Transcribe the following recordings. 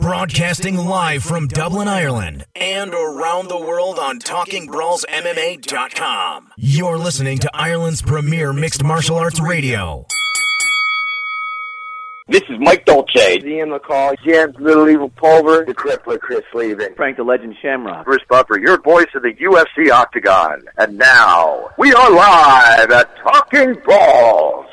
Broadcasting live from Dublin, Ireland, and around the world on TalkingBrawlsMMA.com. You're listening to Ireland's premier mixed martial arts radio. This is Mike Dolce, Ian McCall, James Little Evil Pulver, the Crippler Chris Levin, Frank the Legend Shamrock, Bruce Buffer, your voice of the UFC Octagon. And now, we are live at Talking Brawls.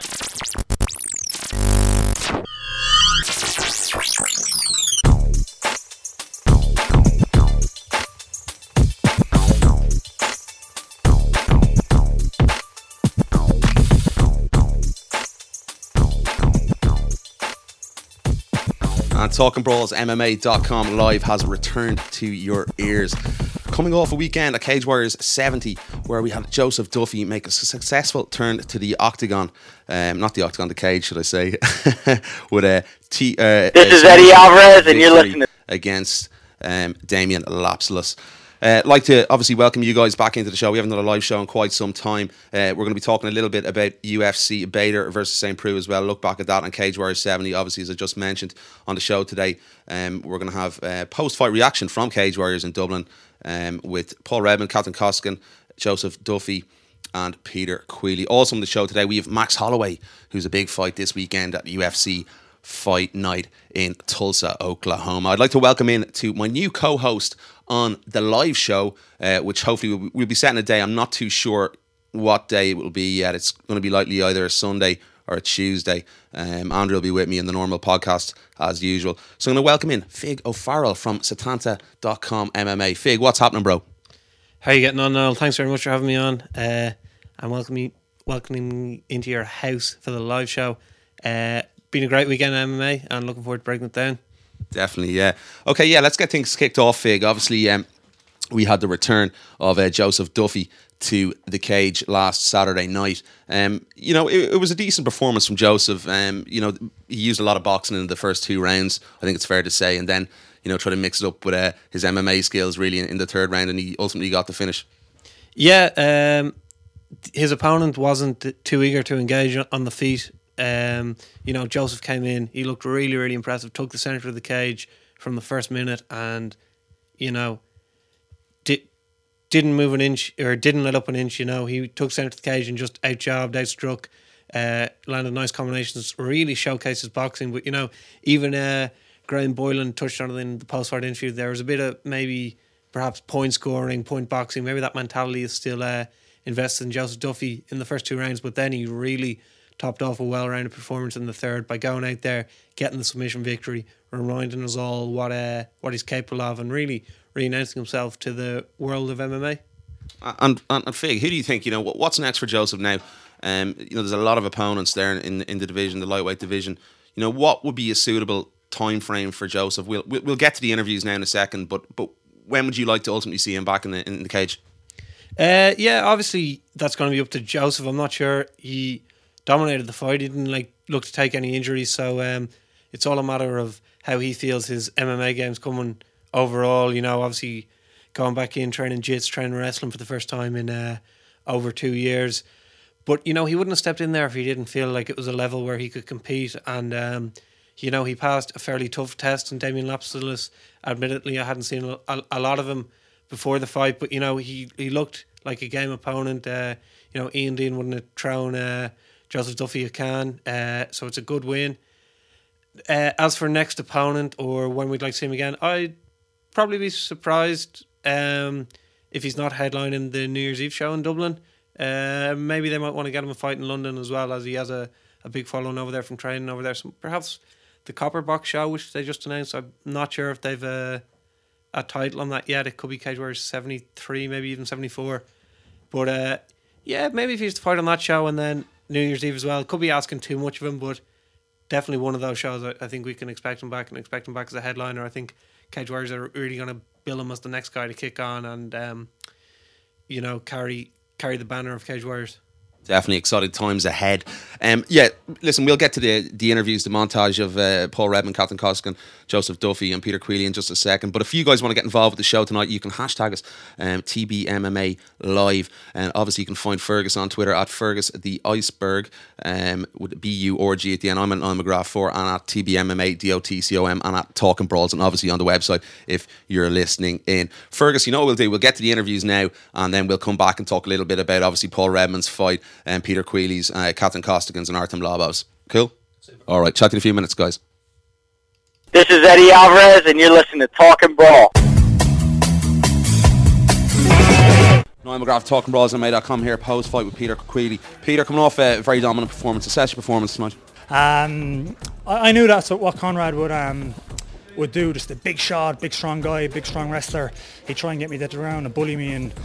And TalkingBrawlsMMA.com live has returned to your ears. Coming off a weekend at Cage Warriors 70, where we had Joseph Duffy make a successful turn to the octagon, not the octagon, the cage, should I say, with a this is Eddie Alvarez, and you're listening against Damien Lapslus. I'd like to obviously welcome you guys back into the show. We haven't done a live show in quite some time. We're going to be talking a little bit about UFC Bader versus St. Preux as well. Look back at that on Cage Warriors 70. Obviously, as I just mentioned on the show today, we're going to have post-fight reaction from Cage Warriors in Dublin with Paul Redmond, Captain Koskin, Joseph Duffy and Peter Queally. Also on the show today, we have Max Holloway, who's a big fight this weekend at UFC Fight Night in Tulsa, Oklahoma. I'd like to welcome in to my new co-host on the live show, which hopefully we'll be setting a day. I'm not too sure what day it will be yet. It's going to be likely either a Sunday or a Tuesday. Andrew will be with me in the normal podcast as usual. So I'm going to welcome in Fig O'Farrell from Setanta.com MMA. Fig, what's happening, bro? How are you getting on, Noel? Thanks very much for having me on. And welcoming me into your house for the live show. Been a great weekend at MMA and looking forward to breaking it down. Definitely, yeah. Okay, yeah, let's get things kicked off, Fig. Obviously, we had the return of Joseph Duffy to the cage last Saturday night. It was a decent performance from Joseph. He used a lot of boxing in the first two rounds, I think it's fair to say, and then, try to mix it up with his MMA skills really in the third round, and he ultimately got the finish. Yeah, his opponent wasn't too eager to engage on the feet. Joseph came in, he looked really, really impressive, took the centre of the cage from the first minute and, didn't move an inch or didn't let up an inch, he took centre of the cage and just out-jobbed, out-struck, landed nice combinations, really showcased his boxing. But, even Graham Boylan touched on it in the post-fight interview, there was a bit of maybe perhaps point scoring, point boxing, maybe that mentality is still invested in Joseph Duffy in the first two rounds, but then he really topped off a well-rounded performance in the third by going out there, getting the submission victory, reminding us all what he's capable of, and really re-announcing himself to the world of MMA. And Fig, who do you think, what's next for Joseph now? There's a lot of opponents there in the division, the lightweight division. What would be a suitable time frame for Joseph? We'll get to the interviews now in a second, but when would you like to ultimately see him back in the cage? Obviously that's going to be up to Joseph. I'm not sure. He dominated the fight. He didn't look to take any injuries, so it's all a matter of how he feels his MMA game's coming overall. Obviously going back in, training jits, training wrestling for the first time in over 2 years. But he wouldn't have stepped in there if he didn't feel like it was a level where he could compete. And he passed a fairly tough test. And Damien Lapslus, admittedly, I hadn't seen a lot of him before the fight, but he looked like a game opponent. Ian Dean wouldn't have thrown Joseph Duffy a can, so it's a good win. As for next opponent or when we'd like to see him again, I'd probably be surprised if he's not headlining the New Year's Eve show in Dublin. Maybe they might want to get him a fight in London as well, as he has a big following over there from training over there. So perhaps the Copper Box show, which they just announced, I'm not sure if they've a title on that yet. It could be Cage Warriors 73, maybe even 74. But maybe if he's to fight on that show and then New Year's Eve as well. Could be asking too much of him, but definitely one of those shows I think we can expect him back as a headliner. I think Cage Warriors are really going to bill him as the next guy to kick on and carry the banner of Cage Warriors. Definitely exciting times ahead. Yeah, listen, we'll get to the interviews, the montage of Paul Redmond, Catherine Costigan, Joseph Duffy and Peter Queally in just a second. But if you guys want to get involved with the show tonight, you can hashtag us TBMMA Live. And obviously you can find Fergus on Twitter at Fergus the Iceberg with BURG at the end. I'm at Niall McGrath 4 and at TBMMA DOTCOM and at Talking Brawls, and obviously on the website if you're listening in. Fergus, you know what we'll do? We'll get to the interviews now and then we'll come back and talk a little bit about obviously Paul Redmond's fight and Peter Queally's, Catherine Costigan's and Artem Lobov's. Cool? All right, chat to you in a few minutes, guys. This is Eddie Alvarez, and you're listening to Talking Brawl. Niall McGrath, Talking Brawls, MMA.com here, post-fight with Peter Queally. Peter, coming off a very dominant performance, assess your performance tonight. I knew that's what Conrad would do, just a big shot, big strong guy, big strong wrestler. He'd try and get me that around and bully me, and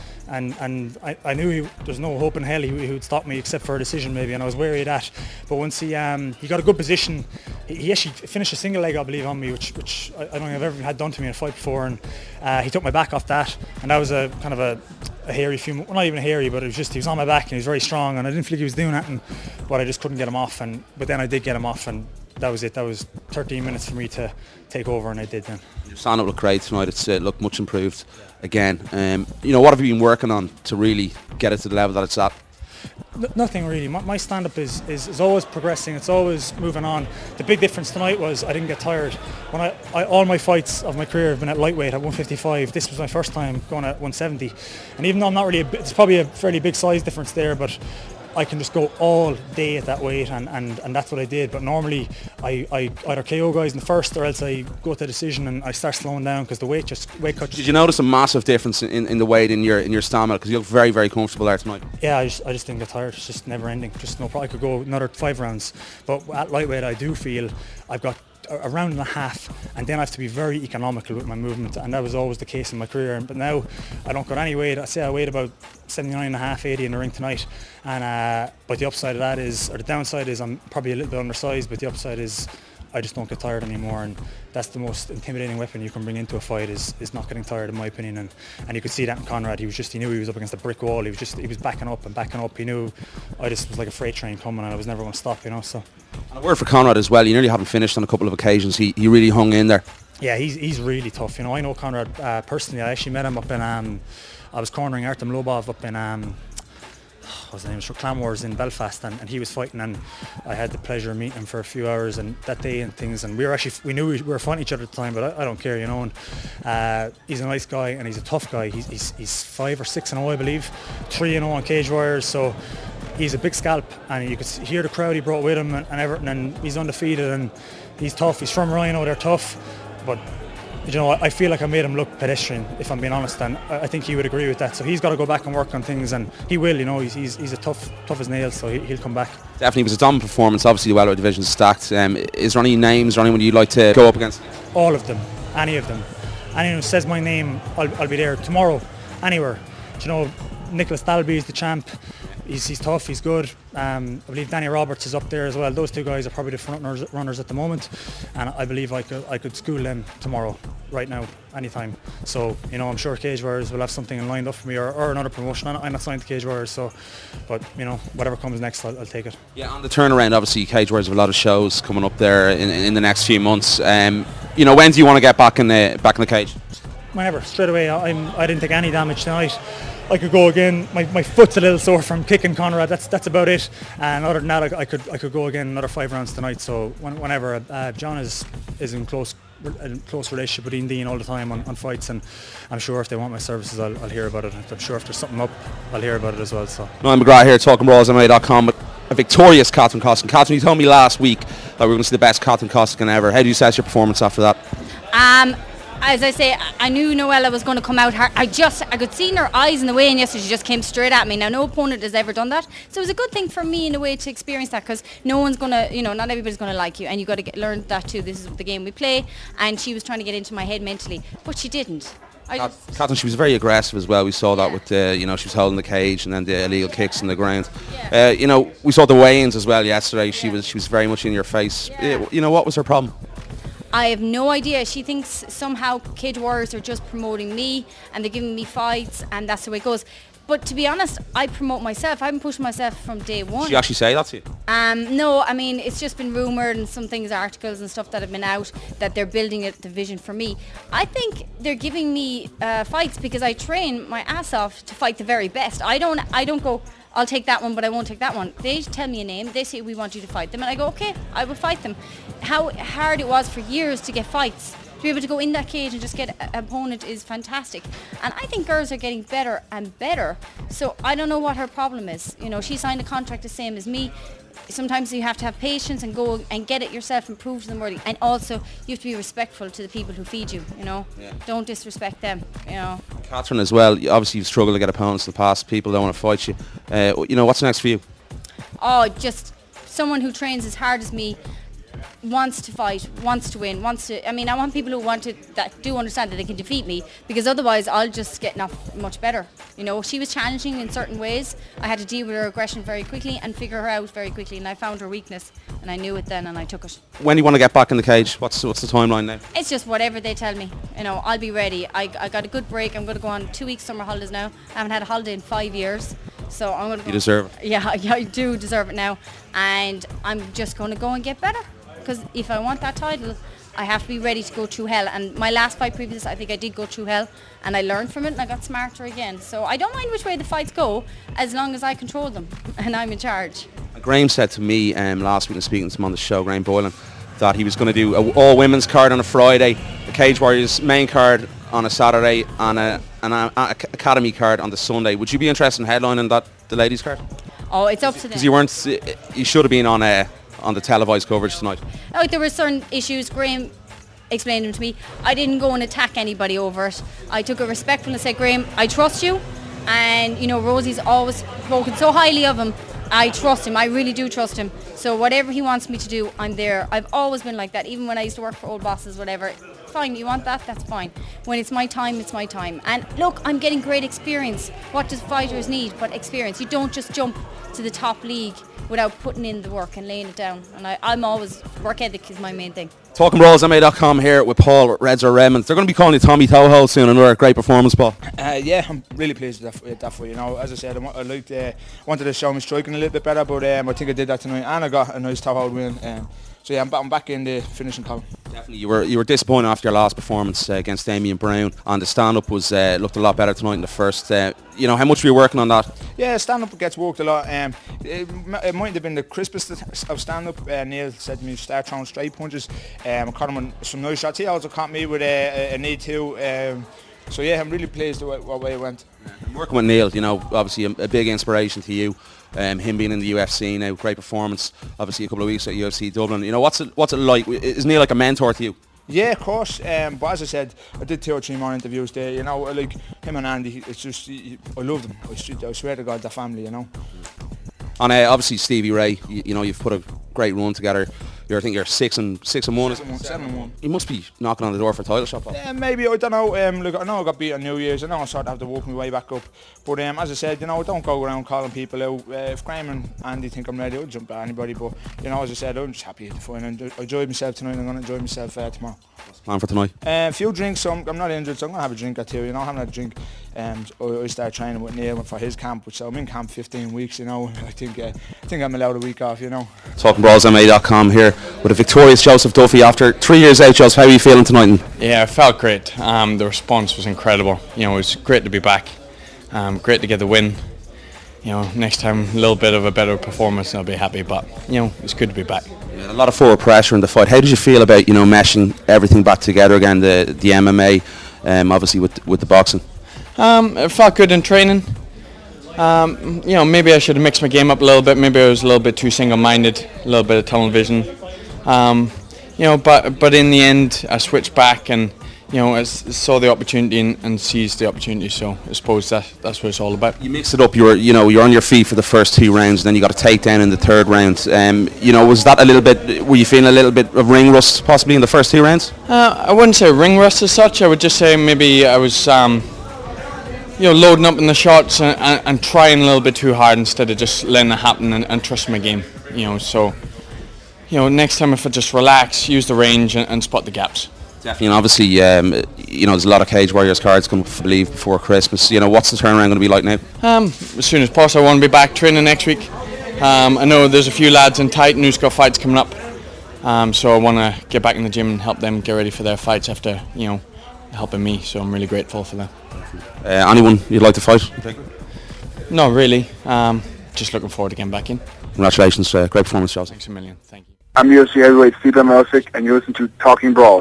I knew there's no hope in hell he would stop me except for a decision maybe, and I was wary of that. But once he got a good position, he actually finished a single leg, I believe, on me, which I don't think I've ever had done to me in a fight before, and he took my back off that, and that was a kind of a hairy few, well, not even hairy, but it was just, he was on my back and he was very strong, and I didn't feel like he was doing that, but I just couldn't get him off, but then I did get him off, and that was it. That was 13 minutes for me to take over, and I did then. Your stand-up looked great tonight. It's looked much improved again. What have you been working on to really get it to the level that it's at? Nothing really. My stand-up is always progressing. It's always moving on. The big difference tonight was I didn't get tired. When all my fights of my career have been at lightweight at 155. This was my first time going at 170. And even though I'm not really, it's probably a fairly big size difference there, but I can just go all day at that weight, and that's what I did. But normally I either KO guys in the first, or else I go to decision and I start slowing down because the weight cut. Did you notice a massive difference in the weight in your stamina? Because you look very, very comfortable there tonight. Yeah, I just didn't get tired. It's just never ending. Just no problem. I could go another 5 rounds. But at lightweight, I do feel I've got a round and a half, and then I have to be very economical with my movement, and that was always the case in my career. But now I don't got any weight. I say I weighed about 79.5, 80 in the ring tonight, and but the upside of that is, or the downside is, I'm probably a little bit undersized, but the upside is I just don't get tired anymore, and that's the most intimidating weapon you can bring into a fight is not getting tired, in my opinion. And you could see that in Conrad. He knew he was up against a brick wall. He was backing up. He knew I just was like a freight train coming, and I was never going to stop, So. And a word for Conrad as well. You nearly haven't finished on a couple of occasions. He really hung in there. Yeah, he's really tough. I know Conrad personally. I actually met him up in I was cornering Artem Lobov up in what's his name, Clan Wars in Belfast, and he was fighting, and I had the pleasure of meeting him for a few hours and that day and things, and we knew we were fighting each other at the time, but I don't care, and he's a nice guy and he's a tough guy. He's 5 or 6-0, I believe, 3-0 on Cage Warriors, so he's a big scalp, and you could hear the crowd he brought with him and everything, and he's undefeated and he's tough. He's from Rhino, they're tough, but I feel like I made him look pedestrian, if I'm being honest, and I think he would agree with that. So he's got to go back and work on things, and he will. He's a tough as nails, so he'll come back. Definitely, it was a dominant performance. Obviously, the welterweight division is stacked. Is there any names or anyone you'd like to go up against? All of them, any of them. Anyone who says my name, I'll be there tomorrow, anywhere. Nicholas Dalby is the champ. He's tough, he's good. I believe Danny Roberts is up there as well. Those two guys are probably the front runners at the moment, and I believe I could school them tomorrow, right now, anytime. So I'm sure Cage Warriors will have something lined up for me, or another promotion. I'm not signed to Cage Warriors, so but whatever comes next, I'll take it. Yeah, on the turnaround, obviously Cage Warriors have a lot of shows coming up there in the next few months. When do you want to get back in the cage? Whenever, straight away. I didn't take any damage tonight. I could go again. My foot's a little sore from kicking Conrad. That's about it. And other than that, I could go again another 5 rounds tonight. So whenever John is in close relationship with Ian Dean all the time on fights, and I'm sure if they want my services, I'll hear about it. I'm sure if there's something up, I'll hear about it as well. So. Niall McGrath here, Talking Brawls MMA.com, with a victorious Catherine Costigan. Catherine, you told me last week that we were going to see the best Catherine Costigan ever. How do you assess your performance after that? As I say, I knew Noella was going to come out hard. I could see in her eyes in the way, and yesterday she just came straight at me. Now, no opponent has ever done that, so it was a good thing for me in a way to experience that, because no one's going to, not everybody's going to like you, and you got to learn that too. This is the game we play, and she was trying to get into my head mentally, but she didn't. Catherine, she was very aggressive as well. We saw that with she was holding the cage and then the illegal kicks in the ground. Yeah. We saw the weigh-ins as well yesterday. She was very much in your face. Yeah. What was her problem? I have no idea. She thinks somehow Cage Warriors are just promoting me and they're giving me fights, and that's the way it goes. But to be honest, I promote myself. I've been pushing myself from day one. Did she actually say that to you? No, I mean, it's just been rumoured and some things, articles and stuff that have been out that they're building a division for me. I think they're giving me fights because I train my ass off to fight the very best. I don't go, I'll take that one, but I won't take that one. They tell me a name, they say we want you to fight them, and I go, okay, I will fight them. How hard it was for years to get fights. To be able to go in that cage and just get an opponent is fantastic. And I think girls are getting better and better. So I don't know what her problem is. You know, she signed a contract the same as me. Sometimes you have to have patience and go and get it yourself and prove to them worthy. And also, you have to be respectful to the people who feed you, you know. Yeah. Don't disrespect them, you know. Catherine as well, obviously you've struggled to get opponents in the past. People don't want to fight you. You know, what's next for you? Oh, just someone who trains as hard as me, wants to fight, wants to win, I want people who that do understand that they can defeat me, because otherwise I'll just get not much better. You know, she was challenging in certain ways. I had to deal with her aggression very quickly and figure her out very quickly, and I found her weakness and I knew it then and I took it. When do you want to get back in the cage? What's the timeline now? It's just whatever they tell me. You know, I'll be ready. I got a good break. I'm going to go on 2 weeks summer holidays now. I haven't had a holiday in 5 years. So I'm going to go. You deserve it. Yeah, I do deserve it now. And I'm just going to go and get better. Because if I want that title, I have to be ready to go through hell. And my last fight previous, I think I did go through hell, and I learned from it and I got smarter again. So I don't mind which way the fights go, as long as I control them and I'm in charge. Graham said to me last week, and speaking to him on the show, Graham Boylan, that he was going to do an all-women's card on a Friday, the Cage Warriors main card on a Saturday, and an academy card on the Sunday. Would you be interested in headlining the ladies card? Oh, it's up to them. Because you should have been on the televised coverage tonight. Oh, there were certain issues. Graham explained them to me. I didn't go and attack anybody over it. I took it respectful and said, Graham, I trust you. And, you know, Rosie's always spoken so highly of him. I trust him. I really do trust him. So whatever he wants me to do, I'm there. I've always been like that. Even when I used to work for old bosses, whatever. Fine, you want that? That's fine. When it's my time, it's my time. And look, I'm getting great experience. What does fighters need but experience? You don't just jump to the top league without putting in the work and laying it down. And I'm always, work ethic is my main thing. TalkingBrawlsMA.com here with Paul Reds or Redmond. They're going to be calling you Tommy Toho soon. Another great performance, Paul. Yeah, I'm really pleased with that for you. Know, as I said, I wanted to show me striking a little bit better, but I think I did that tonight, and I got a nice top hold win. So yeah, I'm back in the finishing column. Definitely, you were disappointed after your last performance against Damien Brown. And the stand-up was looked a lot better tonight in the first. You know, how much were you working on that? Yeah, stand-up gets worked a lot. It might have been the crispest of stand-up. Neil said to me, start throwing straight punches. I caught him on some nice shots. He also caught me with a knee too. So yeah, I'm really pleased with what way it went. Working with Neil, you know, obviously a big inspiration to you. Him being in the UFC now, great performance. Obviously a couple of weeks at UFC Dublin. You know, what's it like? Is Neil like a mentor to you? Yeah, of course. But as I said, I did 2 or 3 more interviews there. You know, like him and Andy, it's just I love them. I swear to God, the family. You know. And obviously Stevie Ray, you know, you've put a great run together. I think you're 6-1. 7-1. You must be knocking on the door for a title shot, Paul. Yeah, maybe, I don't know. Look, I know I got beat on New Year's. I know I sort of have to work my way back up. But as I said, you know, I don't go around calling people out. If Graham and Andy think I'm ready, I'll jump at anybody. But, you know, as I said, I'm just happy at the final. I enjoyed myself tonight. I'm going to enjoy myself tomorrow. What's the plan for tonight? A few drinks. So I'm not injured, so I'm going to have a drink or two. You know, I haven't had a drink. I start training with Neil for his camp, so I'm in camp 15 weeks, you know. I think I'm allowed a week off, you know. TalkingBrawlsMA.com here with a victorious Joseph Duffy after 3 years out. Joseph, how are you feeling tonight? Yeah, it felt great. The response was incredible. You know, it was great to be back. Great to get the win. You know, next time a little bit of a better performance and I'll be happy, but you know, it's good to be back. Yeah, a lot of forward pressure in the fight. How did you feel about, you know, meshing everything back together again, the MMA, obviously with the boxing? It felt good in training. You know, maybe I should have mixed my game up a little bit. Maybe I was a little bit too single-minded, a little bit of tunnel vision. You know, but in the end, I switched back and, you know, I saw the opportunity and seized the opportunity. So I suppose that's what it's all about. You mixed it up. You're on your feet for the first 2 rounds, then you got a takedown in the 3rd round. You know, was that a little bit? Were you feeling a little bit of ring rust possibly in the first 2 rounds? I wouldn't say ring rust as such. I would just say maybe I was, you know, loading up in the shots and trying a little bit too hard instead of just letting it happen and trust my game. You know, so, you know, next time if I just relax, use the range and spot the gaps. Definitely, and obviously, there's a lot of Cage Warriors cards coming up, I believe, before Christmas. What's the turnaround going to be like now? As soon as possible. I want to be back training next week. I know there's a few lads in Titan who's got fights coming up, so I want to get back in the gym and help them get ready for their fights after helping me. So I'm really grateful for that. Anyone you'd like to fight? No, really. Just looking forward to getting back in. Congratulations, great performance, Charles. Thanks a million. Thank you. I'm UFC heavyweight Steve Melsick, and you listen to Talking Brawls.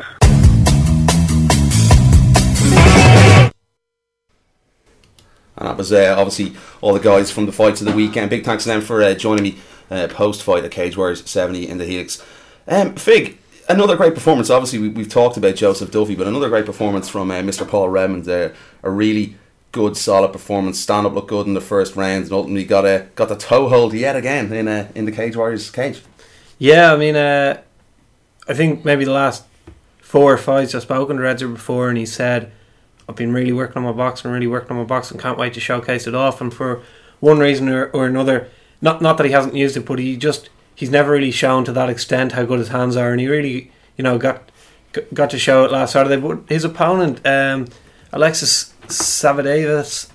And that was obviously all the guys from the fights of the weekend. Big thanks to them for joining me post-fight at Cage Warriors 70 in the Helix. Fig, another great performance. Obviously, we've talked about Joseph Duffy, but another great performance from Mr. Paul Redmond. A really good, solid performance. Stand-up looked good in the first round, and ultimately got the toe hold yet again in the Cage Warriors cage. Yeah, I mean, I think maybe the last 4 fights I've spoken to Redzer before, and he said, I've been really working on my boxing, and can't wait to showcase it off. And for one reason or another, not that he hasn't used it, but he's never really shown to that extent how good his hands are, and he really got to show it last Saturday. But his opponent, Alexis Savadias,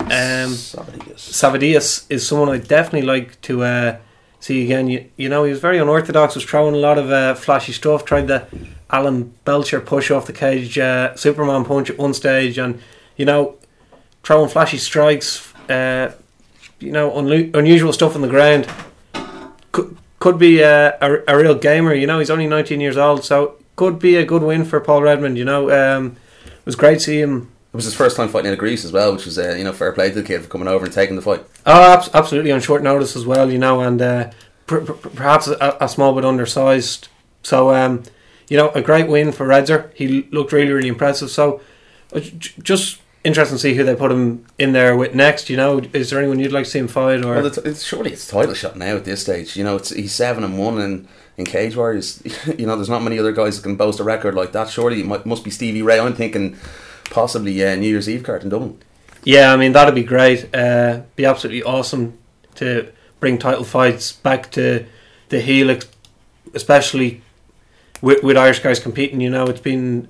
is someone I definitely like to see again. He was very unorthodox, was throwing a lot of flashy stuff, tried the Alan Belcher push off the cage, Superman punch at one stage, and throwing flashy strikes, unusual stuff on the ground. Could be a real gamer. He's only 19 years old, so could be a good win for Paul Redmond. It was great to see him. It was his first time fighting in Greece as well, which was fair play to the kid for coming over and taking the fight. Oh, absolutely, on short notice as well. And perhaps a small bit undersized. So a great win for Redzer. He looked really, really impressive. So just interesting to see who they put him in there with next. Is there anyone you'd like to see him fight? Or surely it's a title shot now at this stage. He's 7-1 in Cage Warriors. There's not many other guys that can boast a record like that. Surely it must be Stevie Ray. I'm thinking possibly New Year's Eve card in Dublin. Yeah, I mean, that'd be great. Be absolutely awesome to bring title fights back to the Helix, especially with Irish guys competing. It's been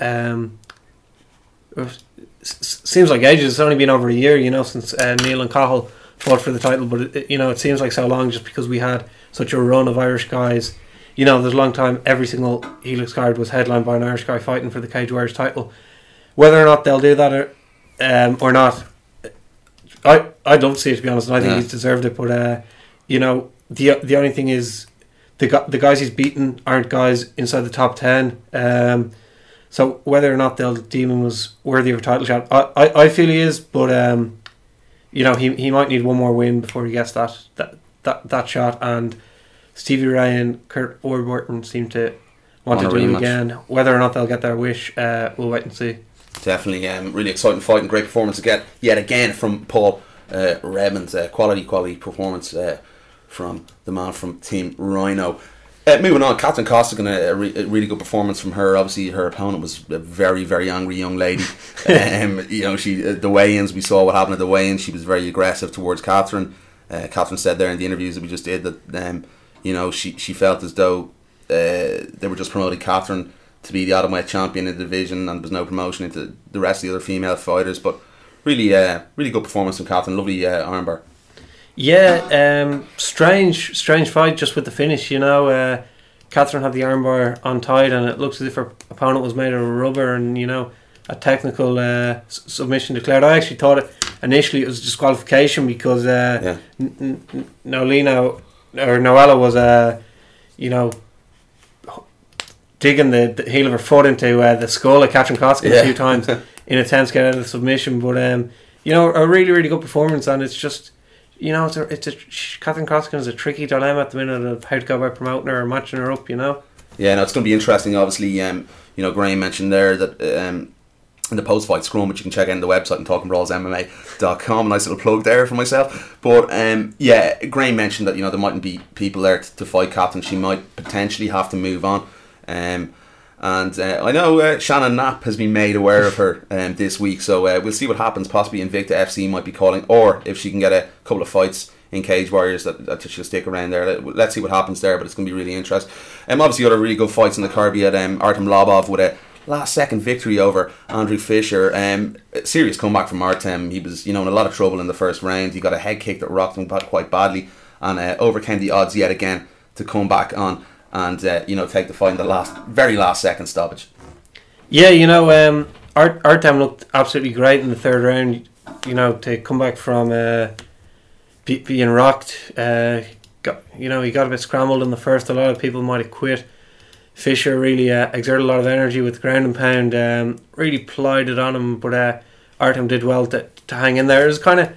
seems like ages. It's only been over a year, since Neil and Cahill fought for the title, but it seems like so long just because we had such a run of Irish guys. There's a long time every single Helix card was headlined by an Irish guy fighting for the Cage Warriors title. Whether or not they'll do that or not, I'd love to see it, to be honest, and I think he's deserved it. But the only thing is the guys he's beaten aren't guys inside the top 10. So whether or not they'll deem him as worthy of a title shot, I feel he is. But he might need one more win before he gets that shot. And Stevie Ray and Kurt Warburton seem to want to do it again. Whether or not they'll get their wish, we'll wait and see. Definitely, really exciting fight and great performance yet again from Paul Redmond. Quality performance from the man from Team Rhino. Moving on, Catherine Costigan, a really good performance from her. Obviously, her opponent was a very, very angry young lady. The weigh-ins, we saw what happened at the weigh-ins. She was very aggressive towards Catherine. Catherine said there in the interviews that we just did that she felt as though they were just promoting Catherine to be the atomweight champion in the division, and there's no promotion into the rest of the other female fighters. But really good performance from Catherine. Lovely armbar. Yeah, strange fight just with the finish. Catherine had the armbar untied, and it looks as if her opponent was made of rubber, and a technical submission declared. I actually thought initially it was disqualification because Noella was digging the heel of her foot into the skull of Catherine Costigan a few times in attempts to get out of the submission. But a really, really good performance, and it's just Catherine Costigan is a tricky dilemma at the minute of how to go about promoting her or matching her up. Yeah, no, it's going to be interesting. Obviously, Graham mentioned there that in the post-fight scrum, which you can check out on the website and talkingbrawlsmma.com. Nice little plug there for myself. But Graham mentioned that there mightn't be people there to fight Catherine. She might potentially have to move on. And I know Shannon Knapp has been made aware of her this week, so we'll see what happens. Possibly Invicta FC might be calling, or if she can get a couple of fights in Cage Warriors, that she'll stick around there. Let's see what happens there, but it's going to be really interesting. Obviously, other really good fights in the card. We had Artem Lobov with a last second victory over Andrew Fisher. A serious comeback from Artem. He was, in a lot of trouble in the first round. He got a head kick that rocked him quite badly, and overcame the odds yet again to come back on and take the fight in the very last second stoppage. Yeah, Artem looked absolutely great in the third round. To come back from being rocked. He got a bit scrambled in the first. A lot of people might have quit. Fisher really exerted a lot of energy with ground and pound. Really plied it on him, but Artem did well to hang in there. It was kind of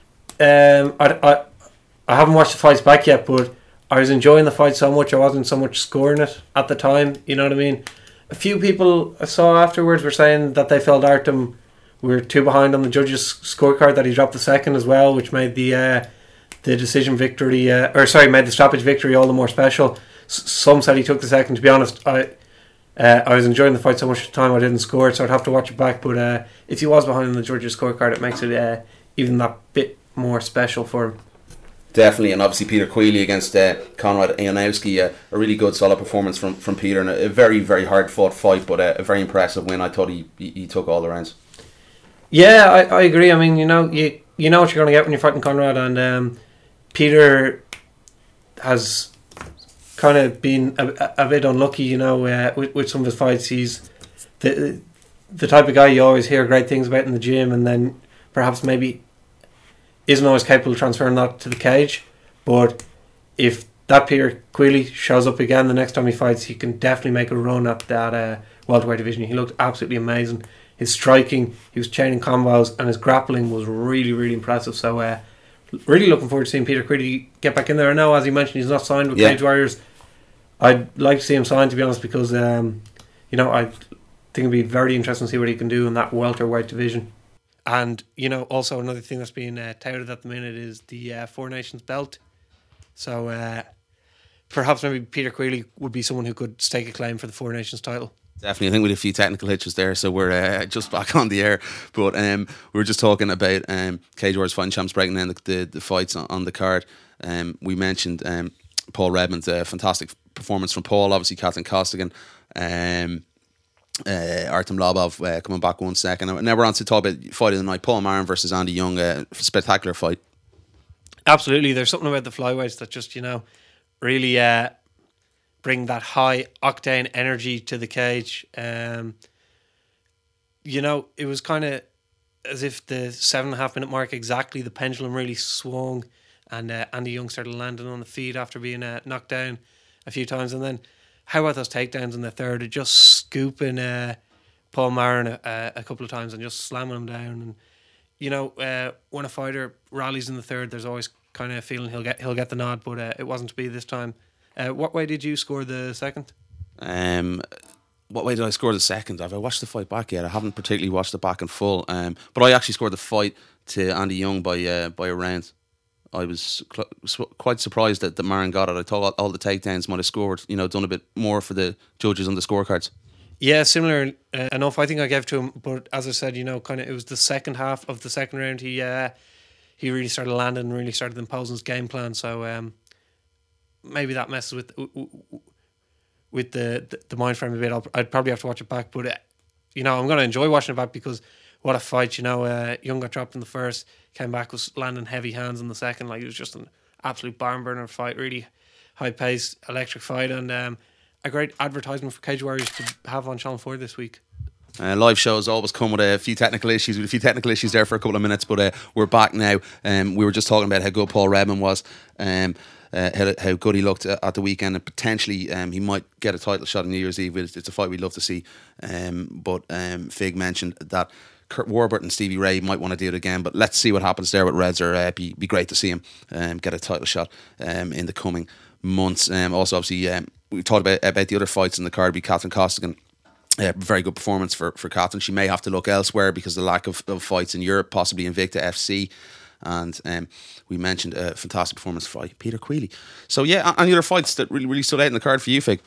I haven't watched the fights back yet, but I was enjoying the fight so much I wasn't so much scoring it at the time. You know what I mean? A few people I saw afterwards were saying that they felt Artem were too behind on the judges' scorecard, that he dropped the second as well, which made the decision victory, made the stoppage victory all the more special. Some said he took the second. To be honest, I was enjoying the fight so much at the time I didn't score it, so I'd have to watch it back. But if he was behind on the judges' scorecard, it makes it even that bit more special for him. Definitely, and obviously Peter Queally against Konrad Ionowski, a really good solid performance from Peter, and a very, very hard fought fight, but a very impressive win. I thought he took all the rounds. Yeah, I agree. I mean, you know what you're going to get when you're fighting Konrad, and Peter has kind of been a bit unlucky, with some of his fights. He's the type of guy you always hear great things about in the gym, and then perhaps maybe isn't always capable of transferring that to the cage. But if that Peter Queally shows up again the next time he fights, he can definitely make a run at that welterweight division. He looked absolutely amazing. His striking, he was chaining combos, and his grappling was really, really impressive. So really looking forward to seeing Peter Queally get back in there. I know, as you mentioned, he's not signed with Cage Warriors. I'd like to see him signed, to be honest, because I think it'd be very interesting to see what he can do in that welterweight division. And, also another thing that's being touted at the minute is the Four Nations belt. So perhaps maybe Peter Queally would be someone who could stake a claim for the Four Nations title. Definitely, I think we had a few technical hitches there, so we're just back on the air. But we were just talking about Cage Warriors Fighting Champs breaking down the fights on the card. We mentioned Paul Redmond's fantastic performance from Paul, obviously Katrin Costigan. Artem Lobov coming back 1 second. Now we're on to talk about fight of the night, Paul Marin versus Andy Young. Spectacular fight. Absolutely, there's something about the flyweights that just really bring that high octane energy to the cage. It was kind of as if the 7.5 minute mark exactly, the pendulum really swung, and Andy Young started landing on the feet after being knocked down a few times. And then how about those takedowns in the third? Just scooping Paul Marin a couple of times and just slamming him down. And when a fighter rallies in the third, there's always kind of a feeling he'll get the nod, but it wasn't to be this time. What way did you score the second? What way did I score the second? Have I watched the fight back yet? I haven't particularly watched it back in full. But I actually scored the fight to Andy Young by a round. I was quite surprised that Marin got it. I thought all the takedowns might have scored, done a bit more for the judges on the scorecards. Yeah, similar enough. I think I gave to him, but as I said, kind of it was the second half of the second round. He really started landing and really started imposing his game plan. So maybe that messes with the mind frame a bit. I'd probably have to watch it back, but I'm going to enjoy watching it back because what a fight. Young got dropped in the first, came back, was landing heavy hands in the second. Like, it was just an absolute barn burner fight, really high paced, electric fight, and a great advertisement for Cage Warriors to have on Channel 4 this week. Live shows always come with a few technical issues. With a few technical issues there for a couple of minutes, but we're back now. We were just talking about how good Paul Redmond was. How good he looked at the weekend, and potentially he might get a title shot on New Year's Eve. It's a fight we'd love to see. But Fig mentioned that Kurt Warburton and Stevie Ray might want to do it again, but let's see what happens there with Redzer. Be great to see him get a title shot in the coming months. Also, obviously, we talked about the other fights in the card. Be Katrin Costigan. Very good performance for Katrin. She may have to look elsewhere because of the lack of fights in Europe, possibly Invicta FC. And we mentioned a fantastic performance for Peter Queally. So yeah, any other fights that really stood out in the card for you, Fig?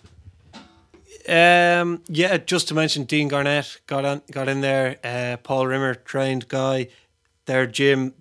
Just to mention, Dean Garnett got in there. Paul Rimmer, trained guy. Their gym,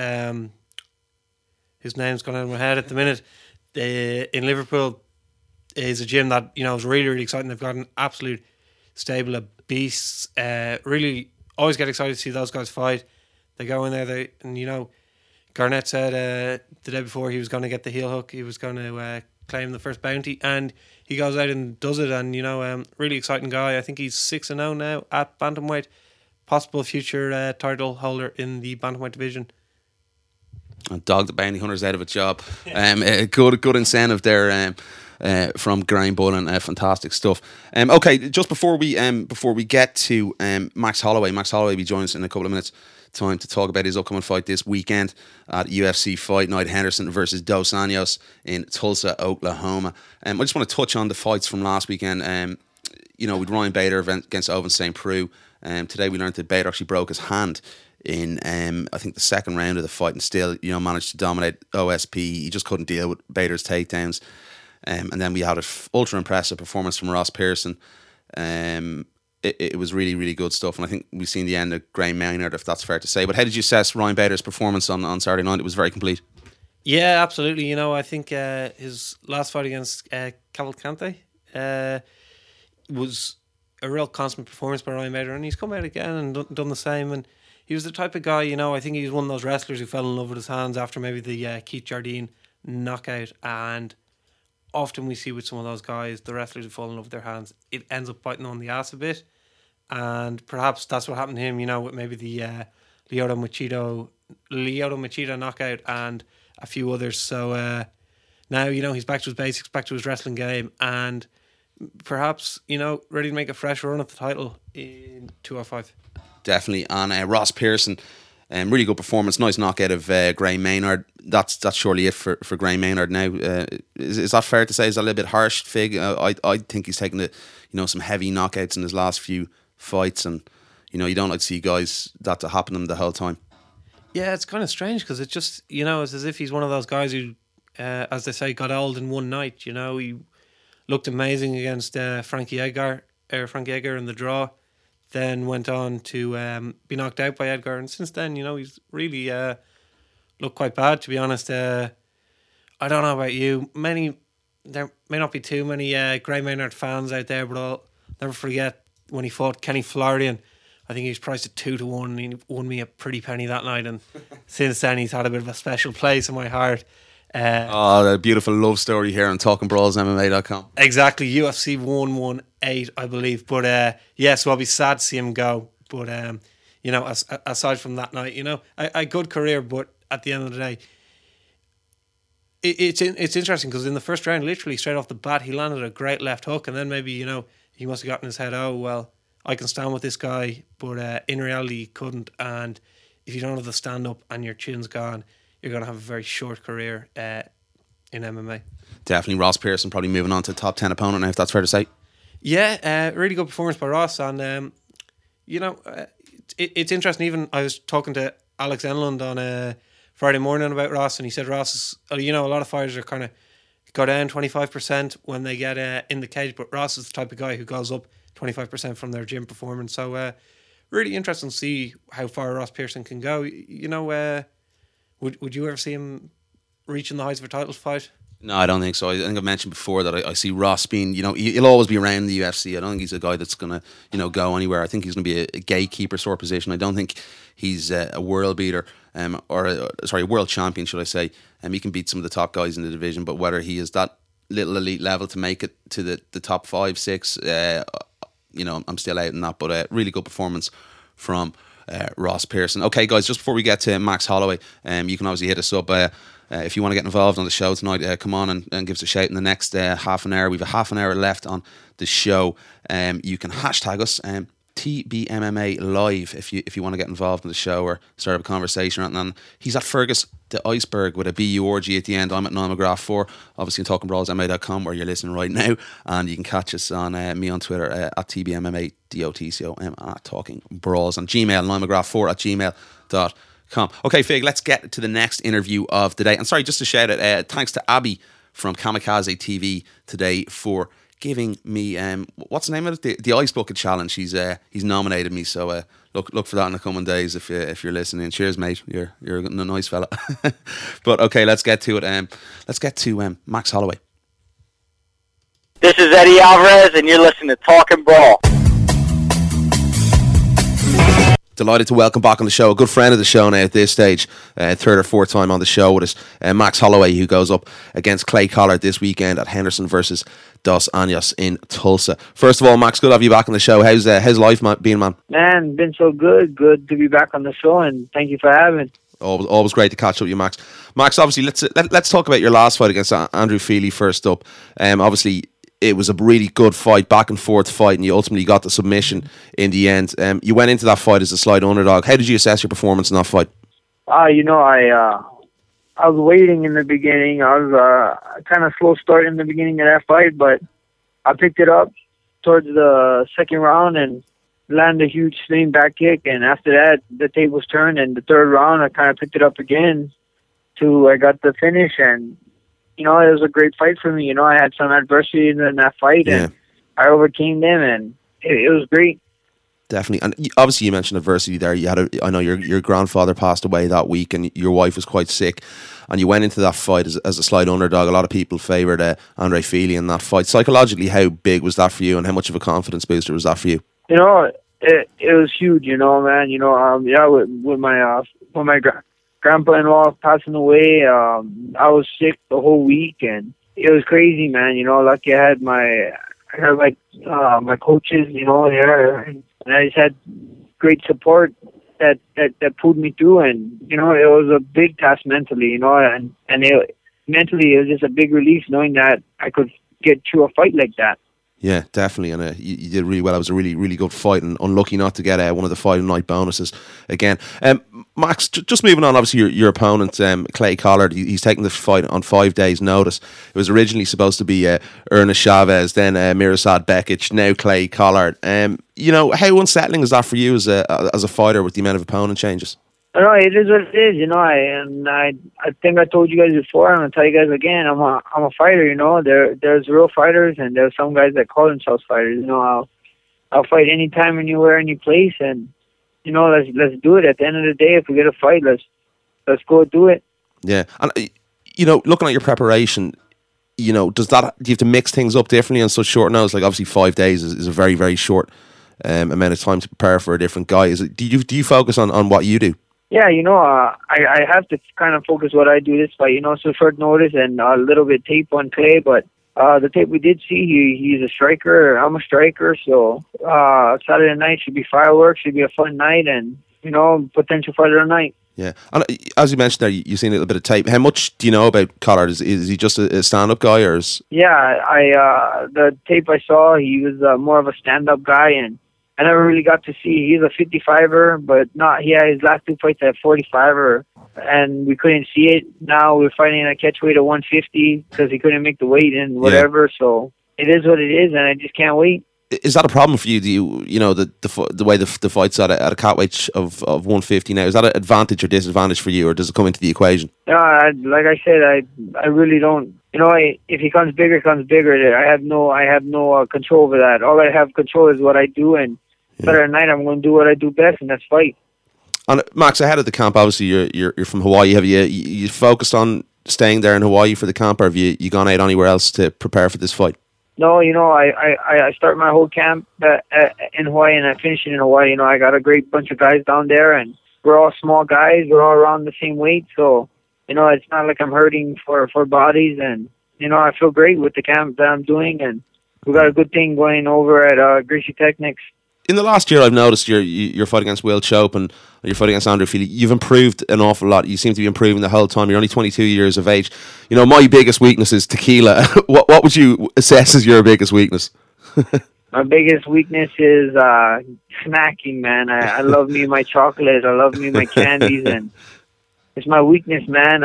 whose name's gone out of my head at the minute, in Liverpool, is a gym that is really, really exciting. They've got an absolute stable of beasts. Really, always get excited to see those guys fight. They go in there, Garnett said the day before he was going to get the heel hook. He was going to claim the first bounty, and he goes out and does it. And really exciting guy. I think he's 6-0 now at bantamweight. Possible future title holder in the bantamweight division. And dog the bounty hunters out of a job. Good incentive there from Graham Bullen. Fantastic stuff. Okay, just before we get to Max Holloway will be joining us in a couple of minutes time to talk about his upcoming fight this weekend at UFC Fight Night, Henderson versus Dos Anjos in Tulsa, Oklahoma. I just want to touch on the fights from last weekend. With Ryan Bader against Ovince St. Preux. Today we learned that Bader actually broke his hand in I think the second round of the fight, and still managed to dominate OSP. He just couldn't deal with Bader's takedowns. And then we had an ultra impressive performance from Ross Pearson. It was really, really good stuff. And I think we've seen the end of Graham Maynard, if that's fair to say. But how did you assess Ryan Bader's performance on Saturday night? It was very complete. Yeah, absolutely. I think his last fight against Cavalcante was a real constant performance by Ryan Bader. And he's come out again and done the same. And he was the type of guy, I think he's one of those wrestlers who fell in love with his hands after maybe the Keith Jardine knockout. And often we see with some of those guys, the wrestlers who fall in love with their hands, it ends up biting on the ass a bit. And perhaps that's what happened to him, with maybe the Lyoto Machida knockout and a few others. So now, he's back to his basics, back to his wrestling game, and perhaps, ready to make a fresh run at the title in 205. Definitely. And Ross Pearson, really good performance. Nice knockout of Graham Maynard. That's surely it for Graham Maynard now. Is that fair to say? Is that a little bit harsh, Fig? I think he's taken some heavy knockouts in his last few fights, and you don't like to see guys that to happen to them the whole time. Yeah, it's kind of strange because it's just it's as if he's one of those guys who, as they say, got old in one night. He looked amazing against Frankie Edgar in the draw. Then went on to be knocked out by Edgar, and since then, he's really looked quite bad, to be honest. I don't know about you. There may not be too many Graham Maynard fans out there, but I'll never forget when he fought Kenny Florian. I think he was priced at 2-1, and he won me a pretty penny that night. And since then, he's had a bit of a special place in my heart. A beautiful love story here on TalkingBrawlsMMA.com. Exactly, UFC 118, I believe. But so I'll be sad to see him go. But aside from that night, a good career. But at the end of the day, it's interesting because in the first round, literally straight off the bat, he landed a great left hook, and then maybe he must have gotten in his head, oh well, I can stand with this guy, but in reality he couldn't. And if you don't have the stand up and your chin's gone, you're going to have a very short career in MMA. Definitely. Ross Pearson probably moving on to top 10 opponent now, if that's fair to say. Yeah, really good performance by Ross. And, it's interesting. Even I was talking to Alex Enlund on Friday morning about Ross, and he said Ross is, a lot of fighters are kind of go down 25% when they get in the cage, but Ross is the type of guy who goes up 25% from their gym performance. So really interesting to see how far Ross Pearson can go. Would you ever see him reaching the heights of a title fight? No, I don't think so. I think I've mentioned before that I see Ross being, he'll always be around the UFC. I don't think he's a guy that's going to, go anywhere. I think he's going to be a gatekeeper sort of position. I don't think he's a world beater, a world champion, should I say. He can beat some of the top guys in the division, but whether he is that little elite level to make it to the top 5, 6, I'm still out in that. But really good performance from Ross Pearson. Okay, guys, just before we get to Max Holloway, you can obviously hit us up. If you want to get involved on the show tonight, come on and give us a shout in the next half an hour. We've a half an hour left on the show. You can hashtag us, TBMMA Live, if you want to get involved in the show or start up a conversation. And he's at Fergus the Iceberg with a BU orgy at the end. I'm at Niall McGrath 4, obviously on TalkingBrawlsMMA.com, where you're listening right now. And you can catch us on me on Twitter at TBMMA DOTCOM at Talking Brawls, on Gmail, NiallMcGrath4 at gmail.com. Okay, Fig, let's get to the next interview of the day. And sorry, just to shout out, thanks to Abby from Kamikaze TV today for giving me what's the name of it? The Ice Bucket Challenge. He's nominated me, so look for that in the coming days if you're listening. Cheers, mate. You're a nice fella. But okay, let's get to it. Let's get to Max Holloway. This is Eddie Alvarez, and you're listening to Talking Brawl. Delighted to welcome back on the show a good friend of the show now at this stage, third or fourth time on the show with us, Max Holloway, who goes up against Clay Collard this weekend at Henderson versus Dos Anjos in Tulsa. First of all, Max, good to have you back on the show. How's life been, man? Man, been so good. Good to be back on the show, and thank you for having. Always great to catch up with you, Max. Max, obviously, let's talk about your last fight against Andrew Feely first up. Obviously, it was a really good fight, back and forth fight, and you ultimately got the submission in the end. You went into that fight as a slight underdog. How did you assess your performance in that fight? I was waiting in the beginning. I was kind of slow start in the beginning of that fight, but I picked it up towards the second round and landed a huge swing back kick. And after that, the tables turned, and the third round, I kind of picked it up again I got the finish. And it was a great fight for me. I had some adversity in that fight, and I overcame them, and it was great. Definitely. And obviously you mentioned adversity there. I know your grandfather passed away that week, and your wife was quite sick, and you went into that fight as a slight underdog. A lot of people favoured Andre Feely in that fight. Psychologically, how big was that for you, and how much of a confidence booster was that for you? It was huge, man. With my grandpa-in-law passing away, I was sick the whole week, and it was crazy, man. Lucky I had my coaches, there, and I just had great support that pulled me through, and it was a big task mentally, and mentally it was just a big relief knowing that I could get through a fight like that. Yeah, definitely, and you did really well. It was a really, really good fight, and unlucky not to get one of the fight night bonuses again. Max, just moving on, obviously your opponent, Clay Collard, he's taking the fight on 5 days' notice. It was originally supposed to be Ernest Chavez, then Mirsad Bekic, now Clay Collard. How unsettling is that for you as a fighter with the amount of opponent changes? No, it is what it is, I think I told you guys before, I'm gonna tell you guys again. I'm a fighter, There's real fighters, and there's some guys that call themselves fighters. I'll fight anytime, anywhere, any place, and let's do it. At the end of the day, if we get a fight, let's go do it. Yeah, and looking at your preparation, do you have to mix things up differently on such short notice? Like obviously 5 days is a very, very short amount of time to prepare for a different guy. Do you focus on what you do? Yeah, I have to kind of focus what I do this fight, so short notice and a little bit tape on Clay, but the tape we did see, he's a striker, I'm a striker, so Saturday night should be fireworks, should be a fun night, and, potential fight of the night. Yeah, and as you mentioned there, you've seen a little bit of tape. How much do you know about Collard? Is he just a stand-up guy, or is... Yeah, the tape I saw, he was more of a stand-up guy, and I never really got to see. He's a 55er, but his last two fights at 45er, and we couldn't see it. Now we're fighting at catchweight at 150 because he couldn't make the weight and whatever. Yeah. So it is what it is, and I just can't wait. Is that a problem for you? Do the way the fight's at a catweight of 150 now? Is that an advantage or disadvantage for you, or does it come into the equation? No, like I said, I really don't. If he comes bigger, I have no control over that. All I have control is what I do, and Saturday night I'm going to do what I do best, and that's fight. And Max, ahead of the camp, obviously you're from Hawaii. Have you focused on staying there in Hawaii for the camp, or have you gone out anywhere else to prepare for this fight? No, I start my whole camp in Hawaii, and I finish it in Hawaii. I got a great bunch of guys down there, and we're all small guys. We're all around the same weight, so it's not like I'm hurting for bodies, and I feel great with the camp that I'm doing, and we got a good thing going over at Gracie Technics. In the last year, I've noticed your fight against Will Chope and your fight against Andrew Feely. You've improved an awful lot. You seem to be improving the whole time. You're only 22 years of age. My biggest weakness is tequila. What would you assess as your biggest weakness? My biggest weakness is snacking, man. I love me my chocolate. I love me my candies, and it's my weakness, man.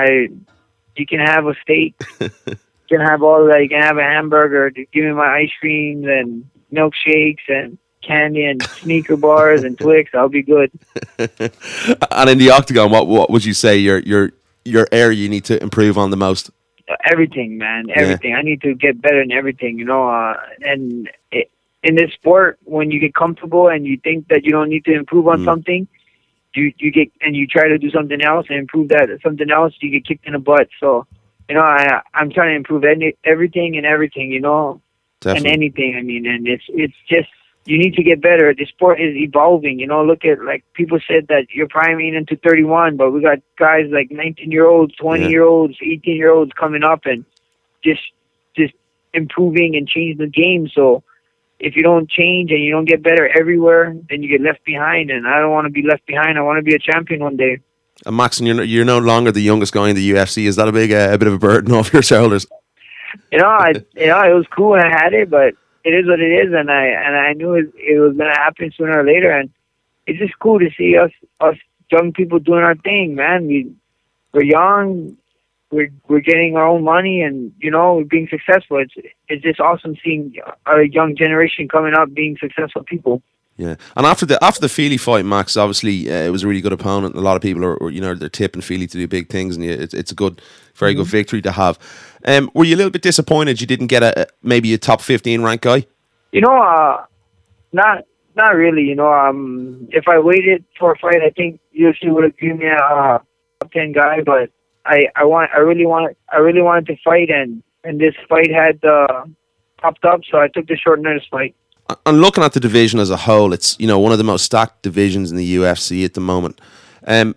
You can have a steak. You can have all that. You can have a hamburger. Give me my ice creams and milkshakes and candy and sneaker bars and Twix. I'll be good. And in the octagon, what would you say your area you need to improve on the most? Everything, man. Everything. Yeah. I need to get better in everything, and in this sport, when you get comfortable and you think that you don't need to improve on something, you get and you try to do something else and improve that something else, you get kicked in the butt. So, I'm trying to improve everything, Definitely. and anything. I mean, and it's just you need to get better. The sport is evolving. You know, look at, like, people said that you're priming into 31, but we got guys like 19-year-olds, 20-year-olds, 18-year-olds coming up and just improving and changing the game. So if you don't change and you don't get better everywhere, then you get left behind. And I don't want to be left behind. I want to be a champion one day. And Max, you're no longer the youngest guy in the UFC. Is that a bit of a burden off your shoulders? It was cool when I had it, but it is what it is, and I knew it was gonna happen sooner or later. And it's just cool to see us young people doing our thing, man. We're young. We're getting our own money, and we're being successful. It's just awesome seeing a young generation coming up being successful people. Yeah, and after the Feely fight, Max, obviously it was a really good opponent. A lot of people are they're tipping Feely to do big things, and it's a very good victory to have. Were you a little bit disappointed you didn't get maybe a top 15 ranked guy? Not really. If I waited for a fight, I think UFC would have given me a top 10 guy, but I really wanted to fight, and this fight had popped up, so I took the short notice fight. And looking at the division as a whole, it's one of the most stacked divisions in the UFC at the moment. How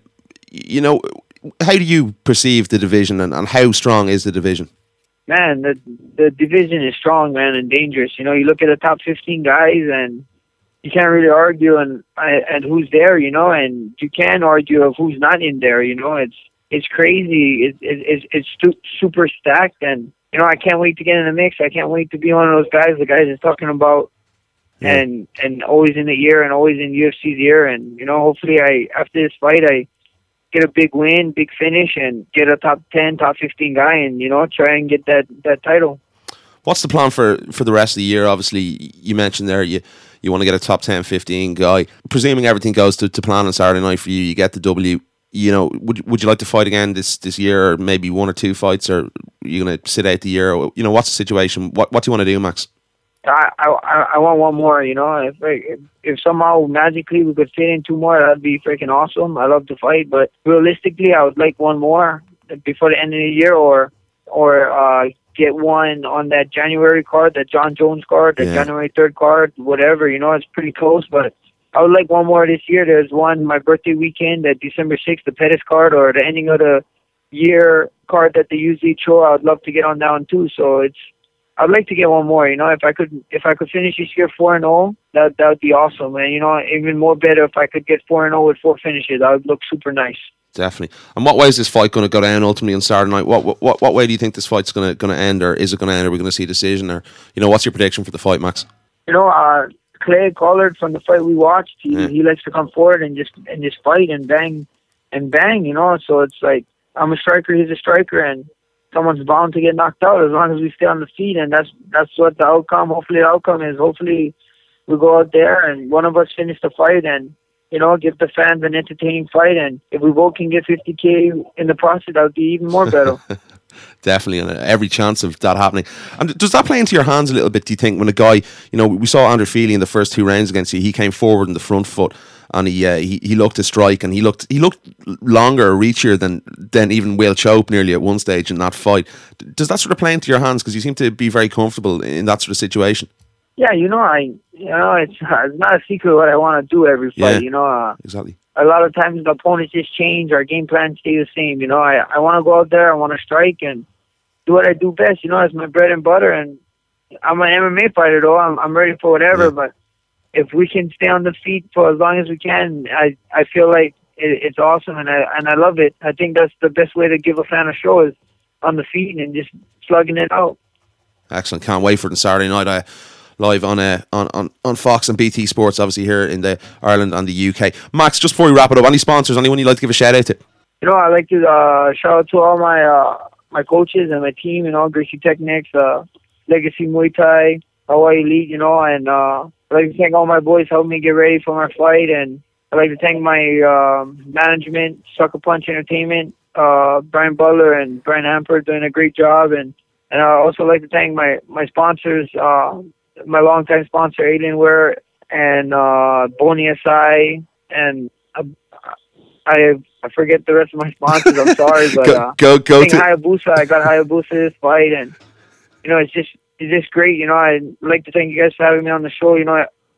do you perceive the division, and how strong is the division? Man, the division is strong, man, and dangerous. You look at the top 15 guys, and you can't really argue and who's there, and you can argue of who's not in there. It's crazy. It's super stacked, and I can't wait to get in the mix. I can't wait to be one of those guys the guys is talking about, and always in the ear and always in UFC's ear. And hopefully, after this fight, I get a big win, big finish, and get a top 10, top 15 guy, and try and get that title. What's the plan for the rest of the year? Obviously, you mentioned there you want to get a top 10, 15 guy. Presuming everything goes to plan on Saturday night for you, you get the W. Would you like to fight again this year, or maybe one or two fights, or are you going to sit out the year? Or, what's the situation? What do you want to do, Max? I want one more. If somehow magically we could fit in two more, that'd be freaking awesome. I love to fight, but realistically, I would like one more before the end of the year, or get one on that January card, that John Jones card, that January 3rd card, whatever. It's pretty close, but I would like one more this year. There's one my birthday weekend, that December 6th, the Pettis card, or the ending of the year card that they usually throw. I would love to get on that one too. So I'd like to get one more. If I could finish this year 4-0, that would be awesome. And even more better if I could get 4-0 with 4 finishes. That would look super nice. Definitely. And what way is this fight going to go down ultimately on Saturday night? What way do you think this fight's going to end, or is it going to end? Are we going to see a decision, or what's your prediction for the fight, Max? Clay Collard, from the fight we watched, he likes to come forward and just fight and bang. So it's like, I'm a striker, he's a striker, and someone's bound to get knocked out as long as we stay on the feet, and that's what the outcome. Hopefully, the outcome is. Hopefully, we go out there and one of us finish the fight and give the fans an entertaining fight. And if we both can get $50K in the process, that would be even more better. Definitely, and every chance of that happening. And does that play into your hands a little bit, do you think, when a guy, we saw Andrew Feely in the first 2 rounds against you, he came forward in the front foot, and he looked to strike, and he looked longer, reachier than even Will Chope nearly at one stage in that fight. Does that sort of play into your hands, because you seem to be very comfortable in that sort of situation? Yeah, it's not a secret what I want to do every fight. Exactly. A lot of times the opponents just change. Our game plan stay the same. I want to go out there. I want to strike and do what I do best. It's my bread and butter. And I'm an MMA fighter, though. I'm ready for whatever. Yeah. But if we can stay on the feet for as long as we can, I feel like it's awesome, and I love it. I think that's the best way to give a fan a show, is on the feet and just slugging it out. Excellent. Can't wait for it on Saturday night. Live on Fox and BT Sports, obviously here in the Ireland and the UK. Max, just before we wrap it up, any sponsors, anyone you'd like to give a shout out to? I'd like to shout out to all my coaches and my team, Gracie Technics, Legacy Muay Thai, Hawaii Elite, and I'd like to thank all my boys helping me get ready for my fight, and I'd like to thank my management, Sucker Punch Entertainment, Brian Butler and Brian Hampert doing a great job, and I'd also like to thank my sponsors, my longtime sponsor, Alienware, and Boni SI, and I forget the rest of my sponsors. I'm sorry, but go to Hayabusa. I got Hayabusa this fight, and it's just great. I'd like to thank you guys for having me on the show.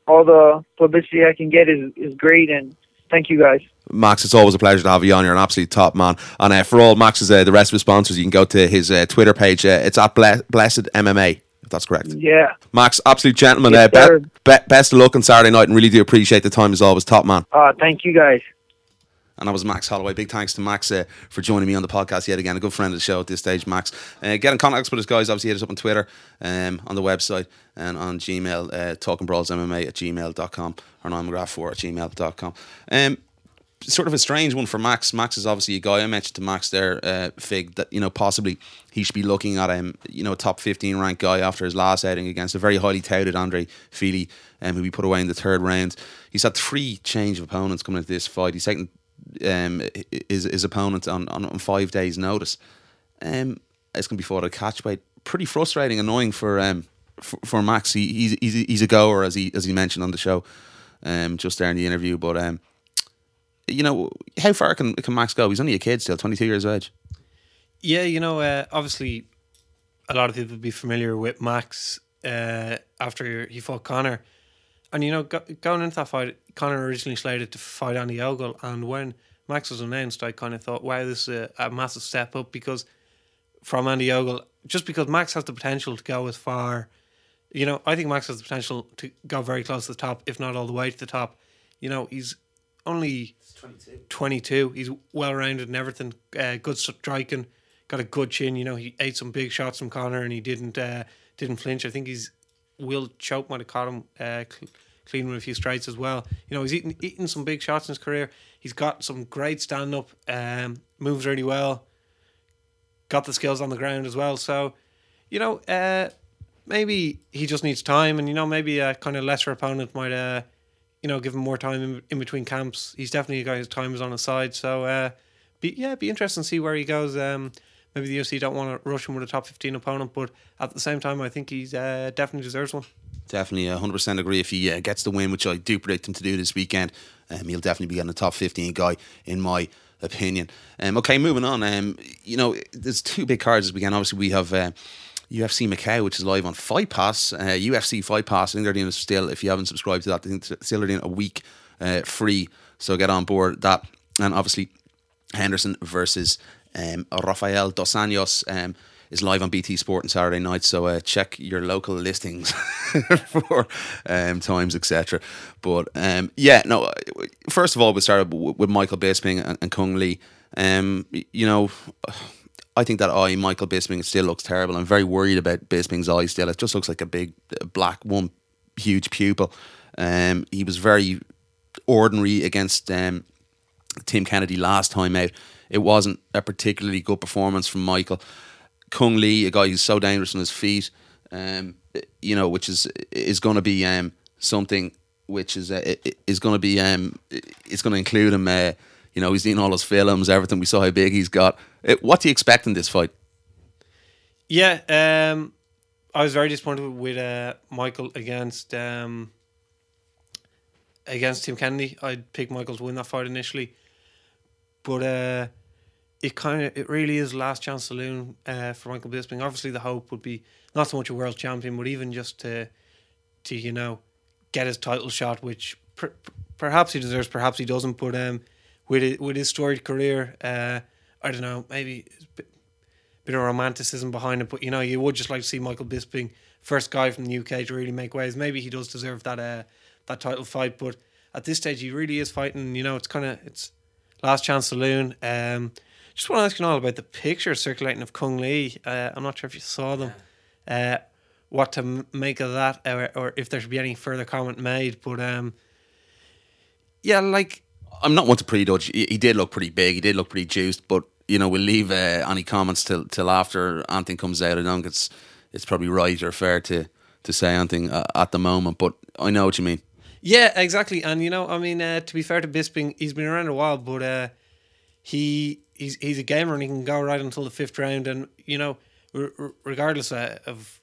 all the publicity I can get is great, and thank you guys. Max, it's always a pleasure to have you on. You're an absolute top man. And for all Max's the rest of his sponsors, you can go to his Twitter page. It's at Blessed MMA, if that's correct. Yeah. Max, absolute gentleman. Yes, Best of luck on Saturday night, and really do appreciate the time as always. Top man. Thank you guys. And that was Max Holloway. Big thanks to Max for joining me on the podcast yet again. A good friend of the show at this stage, Max. Get in contact with us, guys. Obviously, hit us up on Twitter, on the website, and on Gmail, talkingbrawlsmma@gmail.com or NiallMcGrath4@gmail.com. Sort of a strange one for Max. Max is obviously a guy I mentioned to Max there, Fig, that possibly he should be looking at a top 15 ranked guy after his last outing against a very highly touted Andre Fili, who we put away in the third round. He's had 3 change of opponents coming into this fight. He's taken his opponent on 5 days' notice. It's going to be fought at catch weight. Pretty frustrating, annoying for Max. He's a goer, as he mentioned on the show, just there in the interview. But how far can Max go? He's only a kid still, 22 years of age. Yeah, obviously, a lot of people would be familiar with Max after he fought Conor. And, going into that fight, Conor originally slated to fight Andy Ogle. And when Max was announced, I kind of thought, wow, this is a massive step up from Andy Ogle. Just because Max has the potential to go as far. I think Max has the potential to go very close to the top, if not all the way to the top. He's only 22. He's well-rounded and everything. Good striking. Got a good chin. He ate some big shots from Conor and he didn't flinch. I think Will Choke might have caught him clean with a few strikes as well. He's eaten some big shots in his career. He's got some great stand-up, moves really well, got the skills on the ground as well. So, maybe he just needs time, and, maybe a kind of lesser opponent might, give him more time in between camps. He's definitely a guy whose time is on his side. So, be interesting to see where he goes. Maybe the UFC don't want to rush him with a top 15 opponent, but at the same time, I think he's definitely deserves one. Definitely 100% agree. If he gets the win, which I do predict him to do this weekend, he'll definitely be getting a top 15 guy, in my opinion. Okay, moving on. There's 2 big cards this weekend. Obviously, we have UFC Macau, which is live on Fight Pass. UFC Fight Pass, I think they're doing it still, if you haven't subscribed to that, I think still they're doing a week free. So get on board that. And obviously, Henderson versus Rafael Dos Anjos is live on BT Sport on Saturday night, so check your local listings for times, etc. But first of all, we started with Michael Bisping and Cung Le. I think that eye, Michael Bisping, still looks terrible. I'm very worried about Bisping's eye still. It just looks like a big black one, huge pupil. He was very ordinary against Tim Kennedy last time out. It wasn't a particularly good performance from Michael. Cung Le, a guy who's so dangerous on his feet, which is going to be something which is going to be it's going to include him. He's in all his films, everything. We saw how big he's got. What do you expect in this fight? Yeah, I was very disappointed with Michael against Tim Kennedy. I'd pick Michael to win that fight initially, but it really is last chance saloon for Michael Bisping. Obviously, the hope would be not so much a world champion, but even just to get his title shot, which perhaps he deserves, perhaps he doesn't. But with his storied career, I don't know, maybe a bit of romanticism behind it. But you would just like to see Michael Bisping, first guy from the UK to really make waves. Maybe he does deserve that title fight. But at this stage, he really is fighting. It's last chance saloon. Just want to ask you all about the pictures circulating of Cung Le. I'm not sure if you saw them. What to make of that, or if there should be any further comment made. But I'm not one to prejudge. He did look pretty big. He did look pretty juiced. But we'll leave any comments till after anything comes out. I don't think it's probably right or fair to say anything at the moment. But I know what you mean. Yeah, exactly. And to be fair to Bisping, he's been around a while, but he's a gamer and he can go right until the 5th round. And regardless of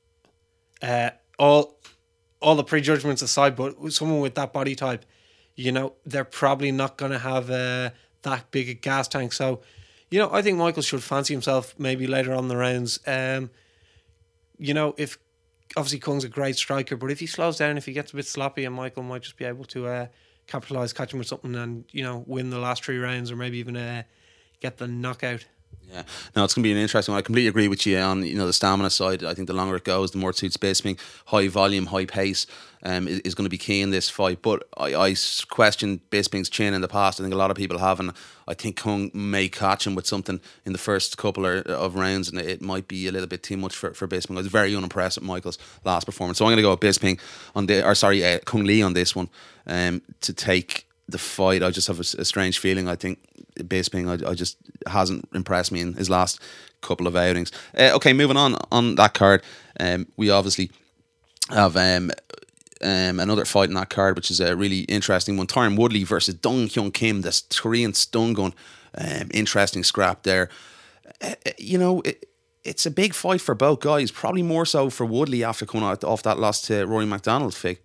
all the prejudgments aside, but someone with that body type, they're probably not going to have that big a gas tank. So, I think Michael should fancy himself maybe later on in the rounds. If obviously Kung's a great striker, but if he slows down, if he gets a bit sloppy, and Michael might just be able to capitalise, catch him with something, and win the last 3 rounds, or maybe even get the knockout. Yeah, no, it's going to be an interesting one. I completely agree with you on the stamina side. I think the longer it goes, the more it suits Bisping. High volume, high pace is going to be key in this fight. But I questioned Bisping's chin in the past. I think a lot of people have, and I think Kung may catch him with something in the first couple of rounds, and it might be a little bit too much for Bisping. I was very unimpressed with Michael's last performance, so I'm going to go with Bisping Kung Lee on this one to take the fight. I just have a strange feeling. I think Bisping I just hasn't impressed me in his last couple of outings. Okay, moving on that card, we obviously have another fight in that card, which is a really interesting one. Tyron Woodley versus Dong Hyun Kim, this Korean stun gun. Interesting scrap there. It's a big fight for both guys, probably more so for Woodley after coming off that loss to Rory McDonald. Fig.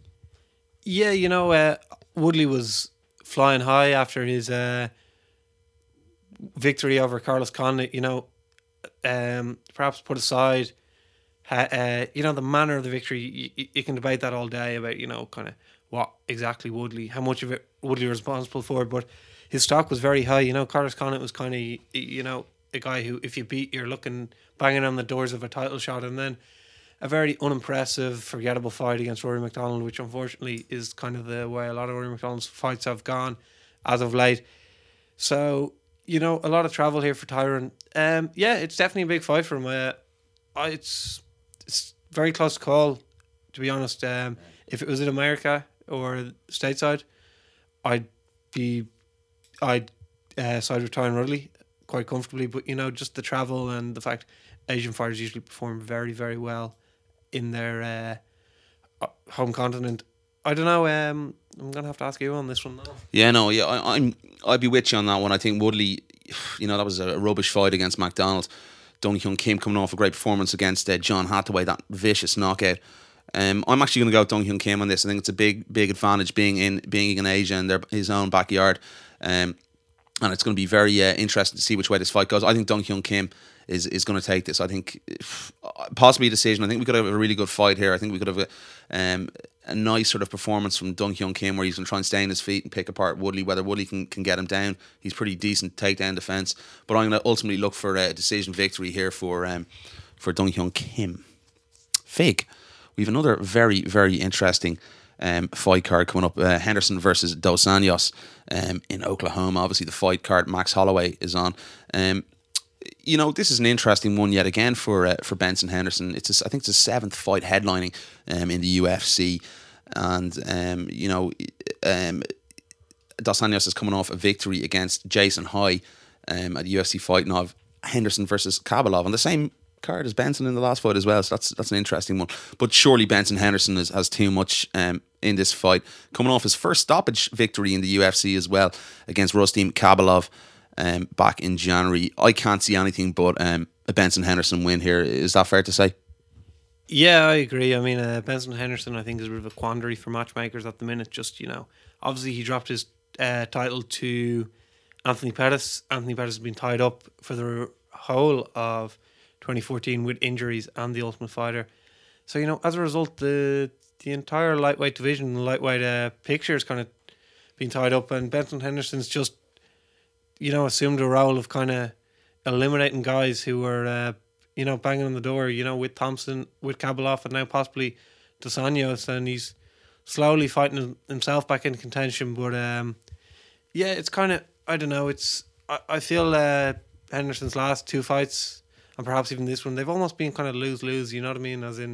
Yeah, Woodley was flying high after his victory over Carlos Condit. Perhaps put aside, the manner of the victory. You can debate that all day about kind of what exactly how much of it Woodley was responsible for. But his stock was very high. Carlos Condit was kind of a guy who, if you beat, you're banging on the doors of a title shot, and then a very unimpressive, forgettable fight against Rory McDonald, which unfortunately is kind of the way a lot of Rory McDonald's fights have gone as of late. So, a lot of travel here for Tyron. It's definitely a big fight for him. It's very close to call, to be honest. If it was in America or stateside, I'd side with Tyron Woodley quite comfortably. But, just the travel and the fact Asian fighters usually perform very, very well in their home continent. I don't know. I'm gonna have to ask you on this one now. I'd be with you on that one. I think Woodley, that was a rubbish fight against McDonald. Dong Hyun Kim coming off a great performance against John Hathaway, that vicious knockout. I'm actually going to go with Dong Hyun Kim on this. I think it's a big advantage being in Asia and his own backyard, and it's going to be very interesting to see which way this fight goes. I think Dong Hyun Kim is going to take this. I think possibly a decision. I think we could have a really good fight here. I think we could have a nice sort of performance from Dong Hyun Kim where he's going to try and stay on his feet and pick apart Woodley. Whether Woodley can get him down, he's pretty decent takedown defense. But I'm going to ultimately look for a decision victory here for Dong Hyun Kim. Fig, we have another very, very interesting fight card coming up. Henderson versus Dos Anjos in Oklahoma. Obviously, the fight card Max Holloway is on. This is an interesting one yet again for Benson Henderson. I think it's his 7th fight headlining in the UFC, and Dos Anjos is coming off a victory against Jason High at the UFC fight now. Henderson versus Kabalov on the same card as Benson in the last fight as well. So that's an interesting one. But surely Benson Henderson has too much in this fight. Coming off his first stoppage victory in the UFC as well against Rustim Kabalov back in January. I can't see anything but a Benson Henderson win here. Is that fair to say? Yeah, I agree. I mean, Benson Henderson, I think, is a bit of a quandary for matchmakers at the minute. Just, obviously he dropped his title to Anthony Pettis. Anthony Pettis has been tied up for the whole of 2014 with injuries and the Ultimate Fighter. So, as a result, the entire lightweight division, the lightweight picture is kind of been tied up, and Benson Henderson's just assumed a role of kind of eliminating guys who were, banging on the door, with Thompson, with Kabalov, and now possibly Dos Anjos, and he's slowly fighting himself back into contention. But, it's kind of, I don't know, I feel Henderson's last 2 fights, and perhaps even this one, they've almost been kind of lose-lose, you know what I mean? As in,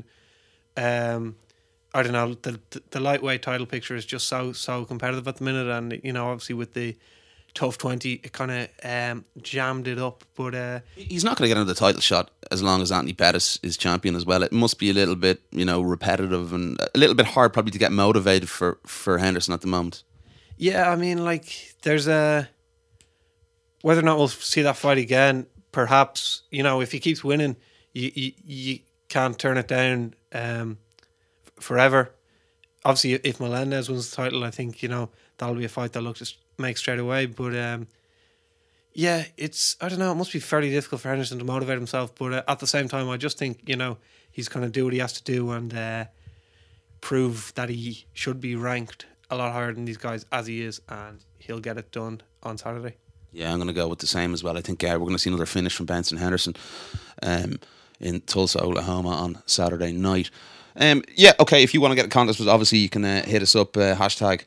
I don't know, the lightweight title picture is just so competitive at the minute, and, obviously with the Tough 20, it kind of jammed it up. But he's not going to get into the title shot as long as Anthony Pettis is champion as well. It must be a little bit, repetitive and a little bit hard probably to get motivated for Henderson at the moment. Yeah, I mean, there's whether or not we'll see that fight again, perhaps, if he keeps winning, you can't turn it down forever. Obviously, if Melendez wins the title, I think, that'll be a fight they'll look to make straight away. But Yeah, I don't know, it must be fairly difficult for Henderson to motivate himself, but at the same time, I just think, he's going to do what he has to do and prove that he should be ranked a lot higher than these guys as he is, and he'll get it done on Saturday. Yeah, I'm going to go with the same as well. I think we're going to see another finish from Benson Henderson in Tulsa, Oklahoma on Saturday night. Okay, if you want to get in contact with us, obviously you can hit us up, hashtag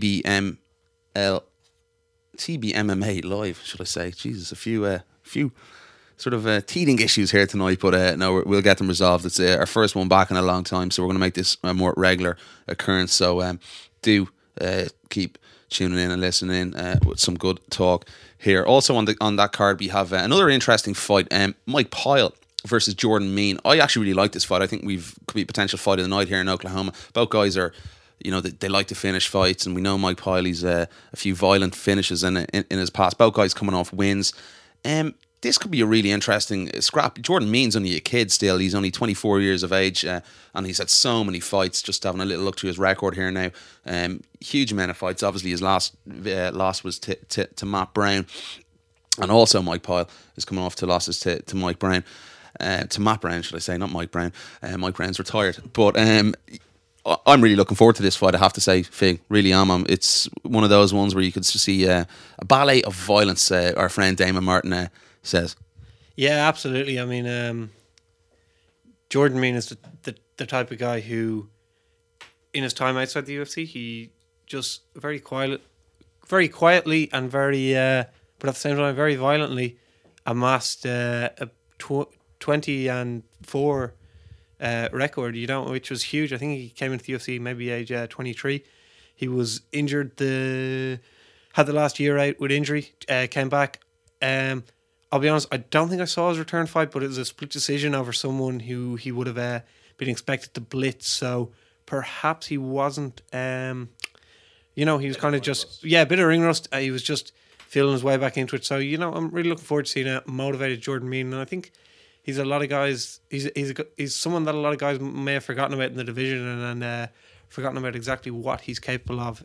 TBMMA live, should I say. Jesus, a few sort of teething issues here tonight, but no, we'll get them resolved. It's our first one back in a long time, so we're going to make this a more regular occurrence. So do keep tuning in and listening with some good talk here. Also on that card, we have another interesting fight, Mike Pyle versus Jordan Mein. I actually really like this fight. I think could be a potential fight of the night here in Oklahoma. Both guys are, they like to finish fights, and we know Mike Pyle, he's a few violent finishes in his past. Both guys coming off wins. This could be a really interesting scrap. Jordan Mean's only a kid still. He's only 24 years of age, and he's had so many fights. Just having a little look through his record here now. Huge amount of fights. Obviously, his last loss was to Matt Brown, and also Mike Pyle is coming off 2 losses to Mike Brown. To Matt Brown, should I say, not Mike Brown. Mike Brown's retired. But I'm really looking forward to this fight, I have to say, Fig. Really am. It's one of those ones where you could see a ballet of violence, our friend Damon Martin says. Yeah, absolutely. I mean, Jordan Mein is the type of guy who, in his time outside the UFC, he just very quietly and very, but at the same time, very violently amassed a 20-4 record, which was huge. I think he came into the UFC maybe age 23. He was injured, had the last year out with injury, came back. I'll be honest, I don't think I saw his return fight, but it was a split decision over someone who he would have been expected to blitz, so perhaps he wasn't, he was kind of just, a bit of ring rust. He was just feeling his way back into it. So, I'm really looking forward to seeing a motivated Jordan Mein, and I think he's a lot of guys. He's someone that a lot of guys may have forgotten about in the division and forgotten about exactly what he's capable of.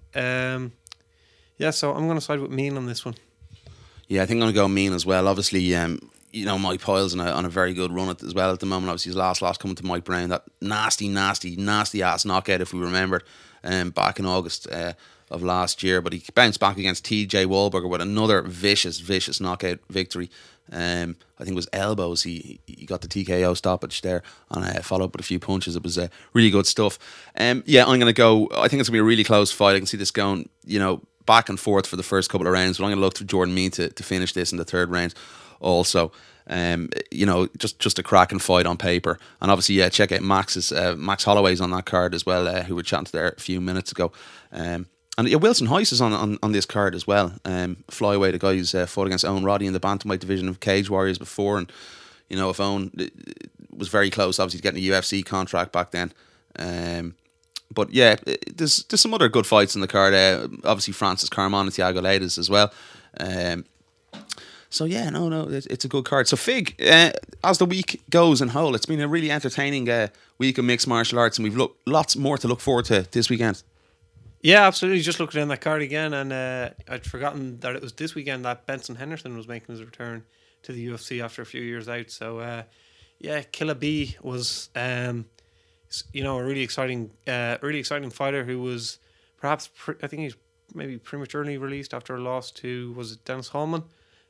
So I'm going to side with Mein on this one. Yeah, I think I'm going to go Mein as well. Obviously, Mike Pyle's on a very good run as well at the moment. Obviously, his last loss coming to Mike Brown, that nasty ass knockout, if we remember, back in August of last year. But he bounced back against TJ Wahlberger with another vicious knockout victory. I think it was elbows. He got the TKO stoppage there and followed up with a few punches. It was really good stuff. I'm going to go. I think it's going to be a really close fight. I can see this going, back and forth for the first couple of rounds. But I'm going to look to Jordan Mein to finish this in the third round. Also, just a cracking fight on paper. And obviously, check out Max Holloway's on that card as well, who we chatting to there a few minutes ago. And Wilson Heiss is on this card as well. Flyweight, the guy who's fought against Owen Roddy in the bantamweight division of Cage Warriors before, and if Owen was very close, obviously, to getting a UFC contract back then. But yeah, there's some other good fights in the card. Obviously, Francis Carmon and Thiago Leidas as well. So yeah, it's a good card. So Fig, as the week goes in whole, it's been a really entertaining week of mixed martial arts, and we've lots more to look forward to this weekend. Yeah, absolutely. Just looking at that card again, and I'd forgotten that it was this weekend that Benson Henderson was making his return to the UFC after a few years out. So Killa B was a really exciting fighter who was perhaps I think he's maybe prematurely released after a loss to, was it Dennis Hallman?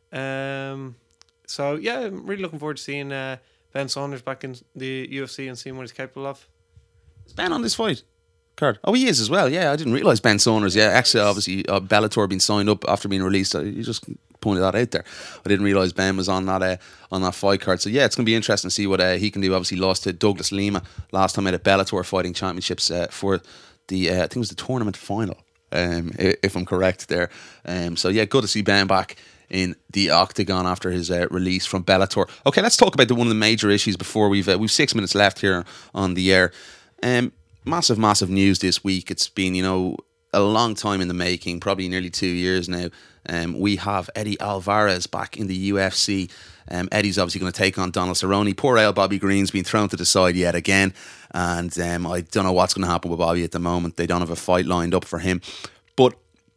So yeah, I'm really looking forward to seeing Ben Saunders back in the UFC and seeing what he's capable of. Is Ben on this fight card? Oh, he is as well. Yeah, I didn't realise Ben Saunders. Yeah, actually, obviously, Bellator being signed up after being released. You just pointed that out there. I didn't realise Ben was on that fight card. So yeah, it's going to be interesting to see what he can do. Obviously, lost to Douglas Lima last time at a Bellator Fighting Championships for the I think it was the tournament final, if I'm correct there. So yeah, good to see Ben back in the octagon after his release from Bellator. Okay, let's talk about one of the major issues before we've 6 minutes left here on the air. Massive news this week. It's been, a long time in the making, probably nearly 2 years now. We have Eddie Alvarez back in the UFC. Eddie's obviously going to take on Donald Cerrone. Poor old Bobby Green's been thrown to the side yet again. And I don't know what's going to happen with Bobby at the moment. They don't have a fight lined up for him. But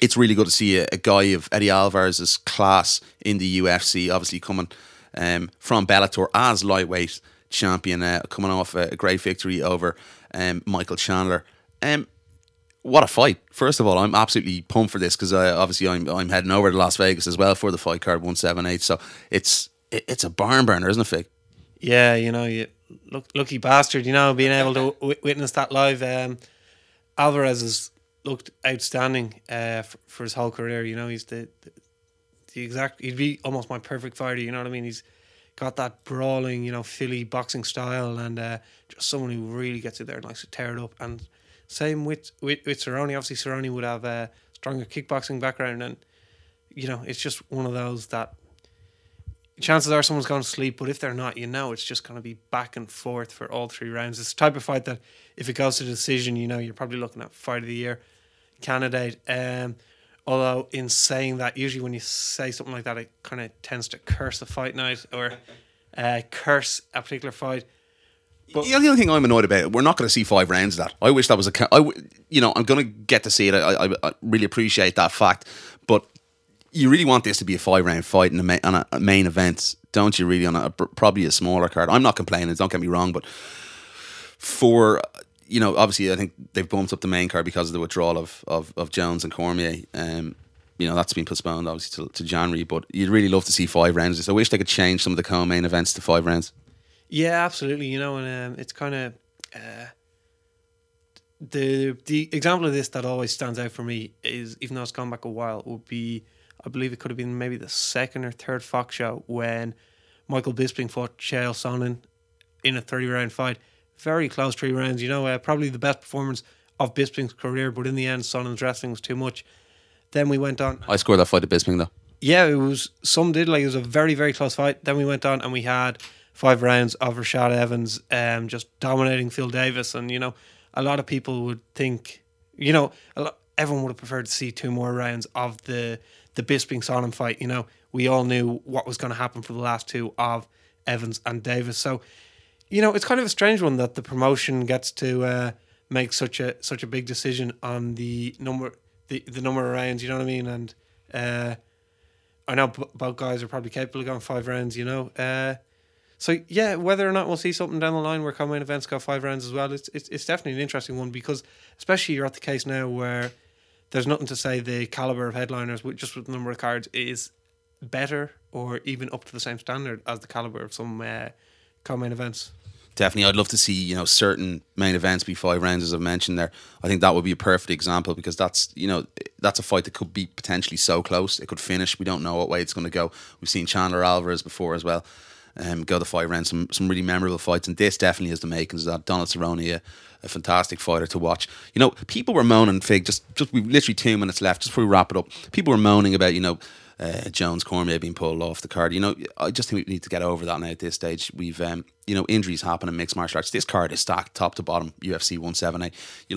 it's really good to see a guy of Eddie Alvarez's class in the UFC, obviously coming from Bellator as lightweight champion, coming off a great victory over Michael Chandler. What a fight! First of all, I'm absolutely pumped for this because obviously I'm heading over to Las Vegas as well for the fight card 178. So it's a barn burner, isn't it, Fig? Yeah, you lucky bastard, being able to witness that live. Alvarez has looked outstanding for his whole career. He's the exact. He'd be almost my perfect fighter. You know what I mean? He's got that brawling, Philly boxing style, and just someone who really gets it there and likes to tear it up. And same with Cerrone. Obviously, Cerrone would have a stronger kickboxing background, and it's just one of those that chances are someone's going to sleep, but if they're not, it's just going to be back and forth for all 3 rounds. It's the type of fight that if it goes to decision, you're probably looking at Fight of the Year candidate. Although in saying that, usually when you say something like that, it kind of tends to curse a fight night or curse a particular fight. But the only thing I'm annoyed about, we're not going to see 5 rounds of that. I wish that was I'm going to get to see it. I really appreciate that fact, but you really want this to be a 5-round fight on a main event, don't you? Really, on probably a smaller card. I'm not complaining. Don't get me wrong, but for obviously, I think they've bumped up the main card because of the withdrawal of Jones and Cormier. That's been postponed obviously to January. But you'd really love to see 5 rounds. I wish they could change some of the co-main events to 5 rounds. Yeah, absolutely. And it's kind of the example of this that always stands out for me is, even though it's gone back a while, would be, I believe it could have been maybe the 2nd or 3rd Fox show when Michael Bisping fought Chael Sonnen in a 30-round fight. Very close 3 rounds. Probably the best performance of Bisping's career, but in the end, Sonnen's wrestling was too much. Then we went on. I scored that fight to Bisping, though. Yeah, it was. Some did. It was a very, very close fight. Then we went on and we had 5 rounds of Rashad Evans just dominating Phil Davis. And, a lot of people would think, everyone would have preferred to see 2 more rounds of the Bisping-Sonnen fight. We all knew what was going to happen for the last 2 of Evans and Davis. So, it's kind of a strange one that the promotion gets to make such a big decision on the number of rounds. You know what I mean? And I know both guys are probably capable of going 5 rounds. So yeah, whether or not we'll see something down the line where co-main events go 5 rounds as well, it's definitely an interesting one, because especially you're at the case now where there's nothing to say the caliber of headliners with the number of cards is better or even up to the same standard as the caliber of some co-main events. Definitely, I'd love to see certain main events be 5 rounds, as I've mentioned there. I think that would be a perfect example, because that's a fight that could be potentially so close. It could finish. We don't know what way it's going to go. We've seen Chandler Alvarez before as well. Go the 5 rounds, some really memorable fights, and this definitely has the makings of that. Donald Cerrone, a fantastic fighter to watch. People were moaning, Fig, just we've literally 2 minutes left, just before we wrap it up. People were moaning about, Jones Cormier being pulled off the card. I just think we need to get over that now at this stage. We've, injuries happen in mixed martial arts. This card is stacked top to bottom, UFC 178.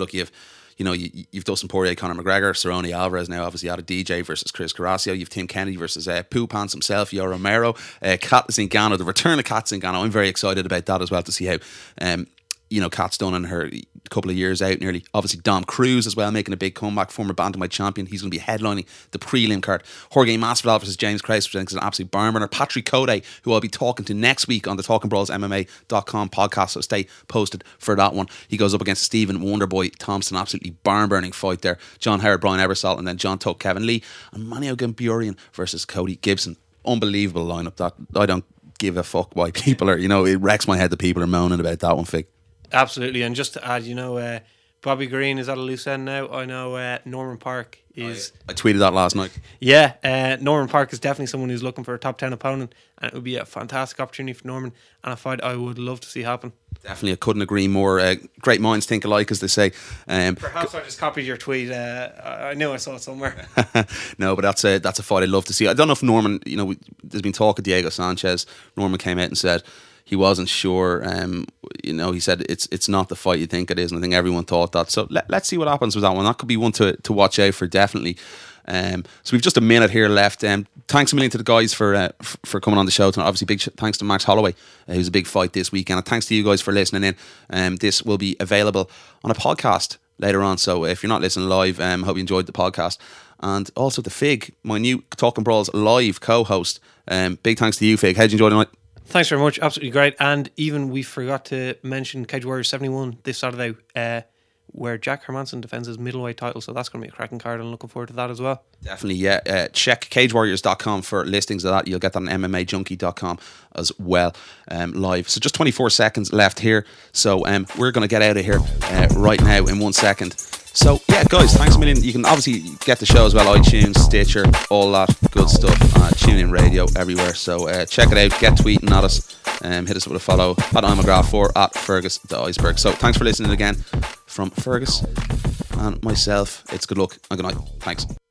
You've Dustin Poirier, Conor McGregor, Cerrone Alvarez now obviously out of DJ versus Chris Carrasco. You've Tim Kennedy versus Pooh Pants himself, Yo Romero, Kat Zingano, the return of Kat Zingano. I'm very excited about that as well, to see how Kat's done in her couple of years out nearly. Obviously Dom Cruz as well, making a big comeback, former bantamweight champion. He's going to be headlining the prelim card. Jorge Masvidal versus James Krause, which I think is an absolute barn burner. Patrick Code, who I'll be talking to next week on the TalkingBrawlsMMA.com podcast, so stay posted for that one. He goes up against Stephen Wonderboy Thompson. Absolutely barn burning fight there. John Howard, Brian Ebersol, and then John Tuck, Kevin Lee, and Manio Gamburian versus Cody Gibson. Unbelievable lineup. That I don't give a fuck why people are, it wrecks my head that people are moaning about that one, Fig. Absolutely. And just to add, Bobby Green is at a loose end now. I know Norman Park is... I tweeted that last night. Yeah, Norman Park is definitely someone who's looking for a top 10 opponent, and it would be a fantastic opportunity for Norman, and a fight I would love to see happen. Definitely, I couldn't agree more. Great minds think alike, as they say. Perhaps I just copied your tweet. I knew I saw it somewhere. No, but that's a fight I'd love to see. I don't know if Norman, there's been talk of Diego Sanchez. Norman came out and said he wasn't sure. He said it's not the fight you think it is, and I think everyone thought that. So let's see what happens with that one. That could be one to watch out for, definitely. So we've just a minute here left. Thanks a million to the guys for coming on the show tonight. Obviously, big thanks to Max Holloway, who's a big fight this weekend. And thanks to you guys for listening in. This will be available on a podcast later on. So if you're not listening live, hope you enjoyed the podcast. And also to Fig, my new Talking Brawls live co-host. Big thanks to you, Fig. How'd you enjoy the night? Thanks very much. Absolutely great. And even we forgot to mention Cage Warriors 71 this Saturday, where Jack Hermanson defends his middleweight title. So that's going to be a cracking card, and looking forward to that as well. Definitely, yeah. Check cagewarriors.com for listings of that. You'll get that on MMAJunkie.com as well, live. So just 24 seconds left here. So we're going to get out of here right now in 1 second. So yeah, guys, thanks a million. You can obviously get the show as well, iTunes, Stitcher, all that good stuff. TuneIn Radio, everywhere. So check it out. Get tweeting at us. Hit us with a follow at iMcGrath or at Fergus the Iceberg. So thanks for listening again from Fergus and myself. It's good luck and good night. Thanks.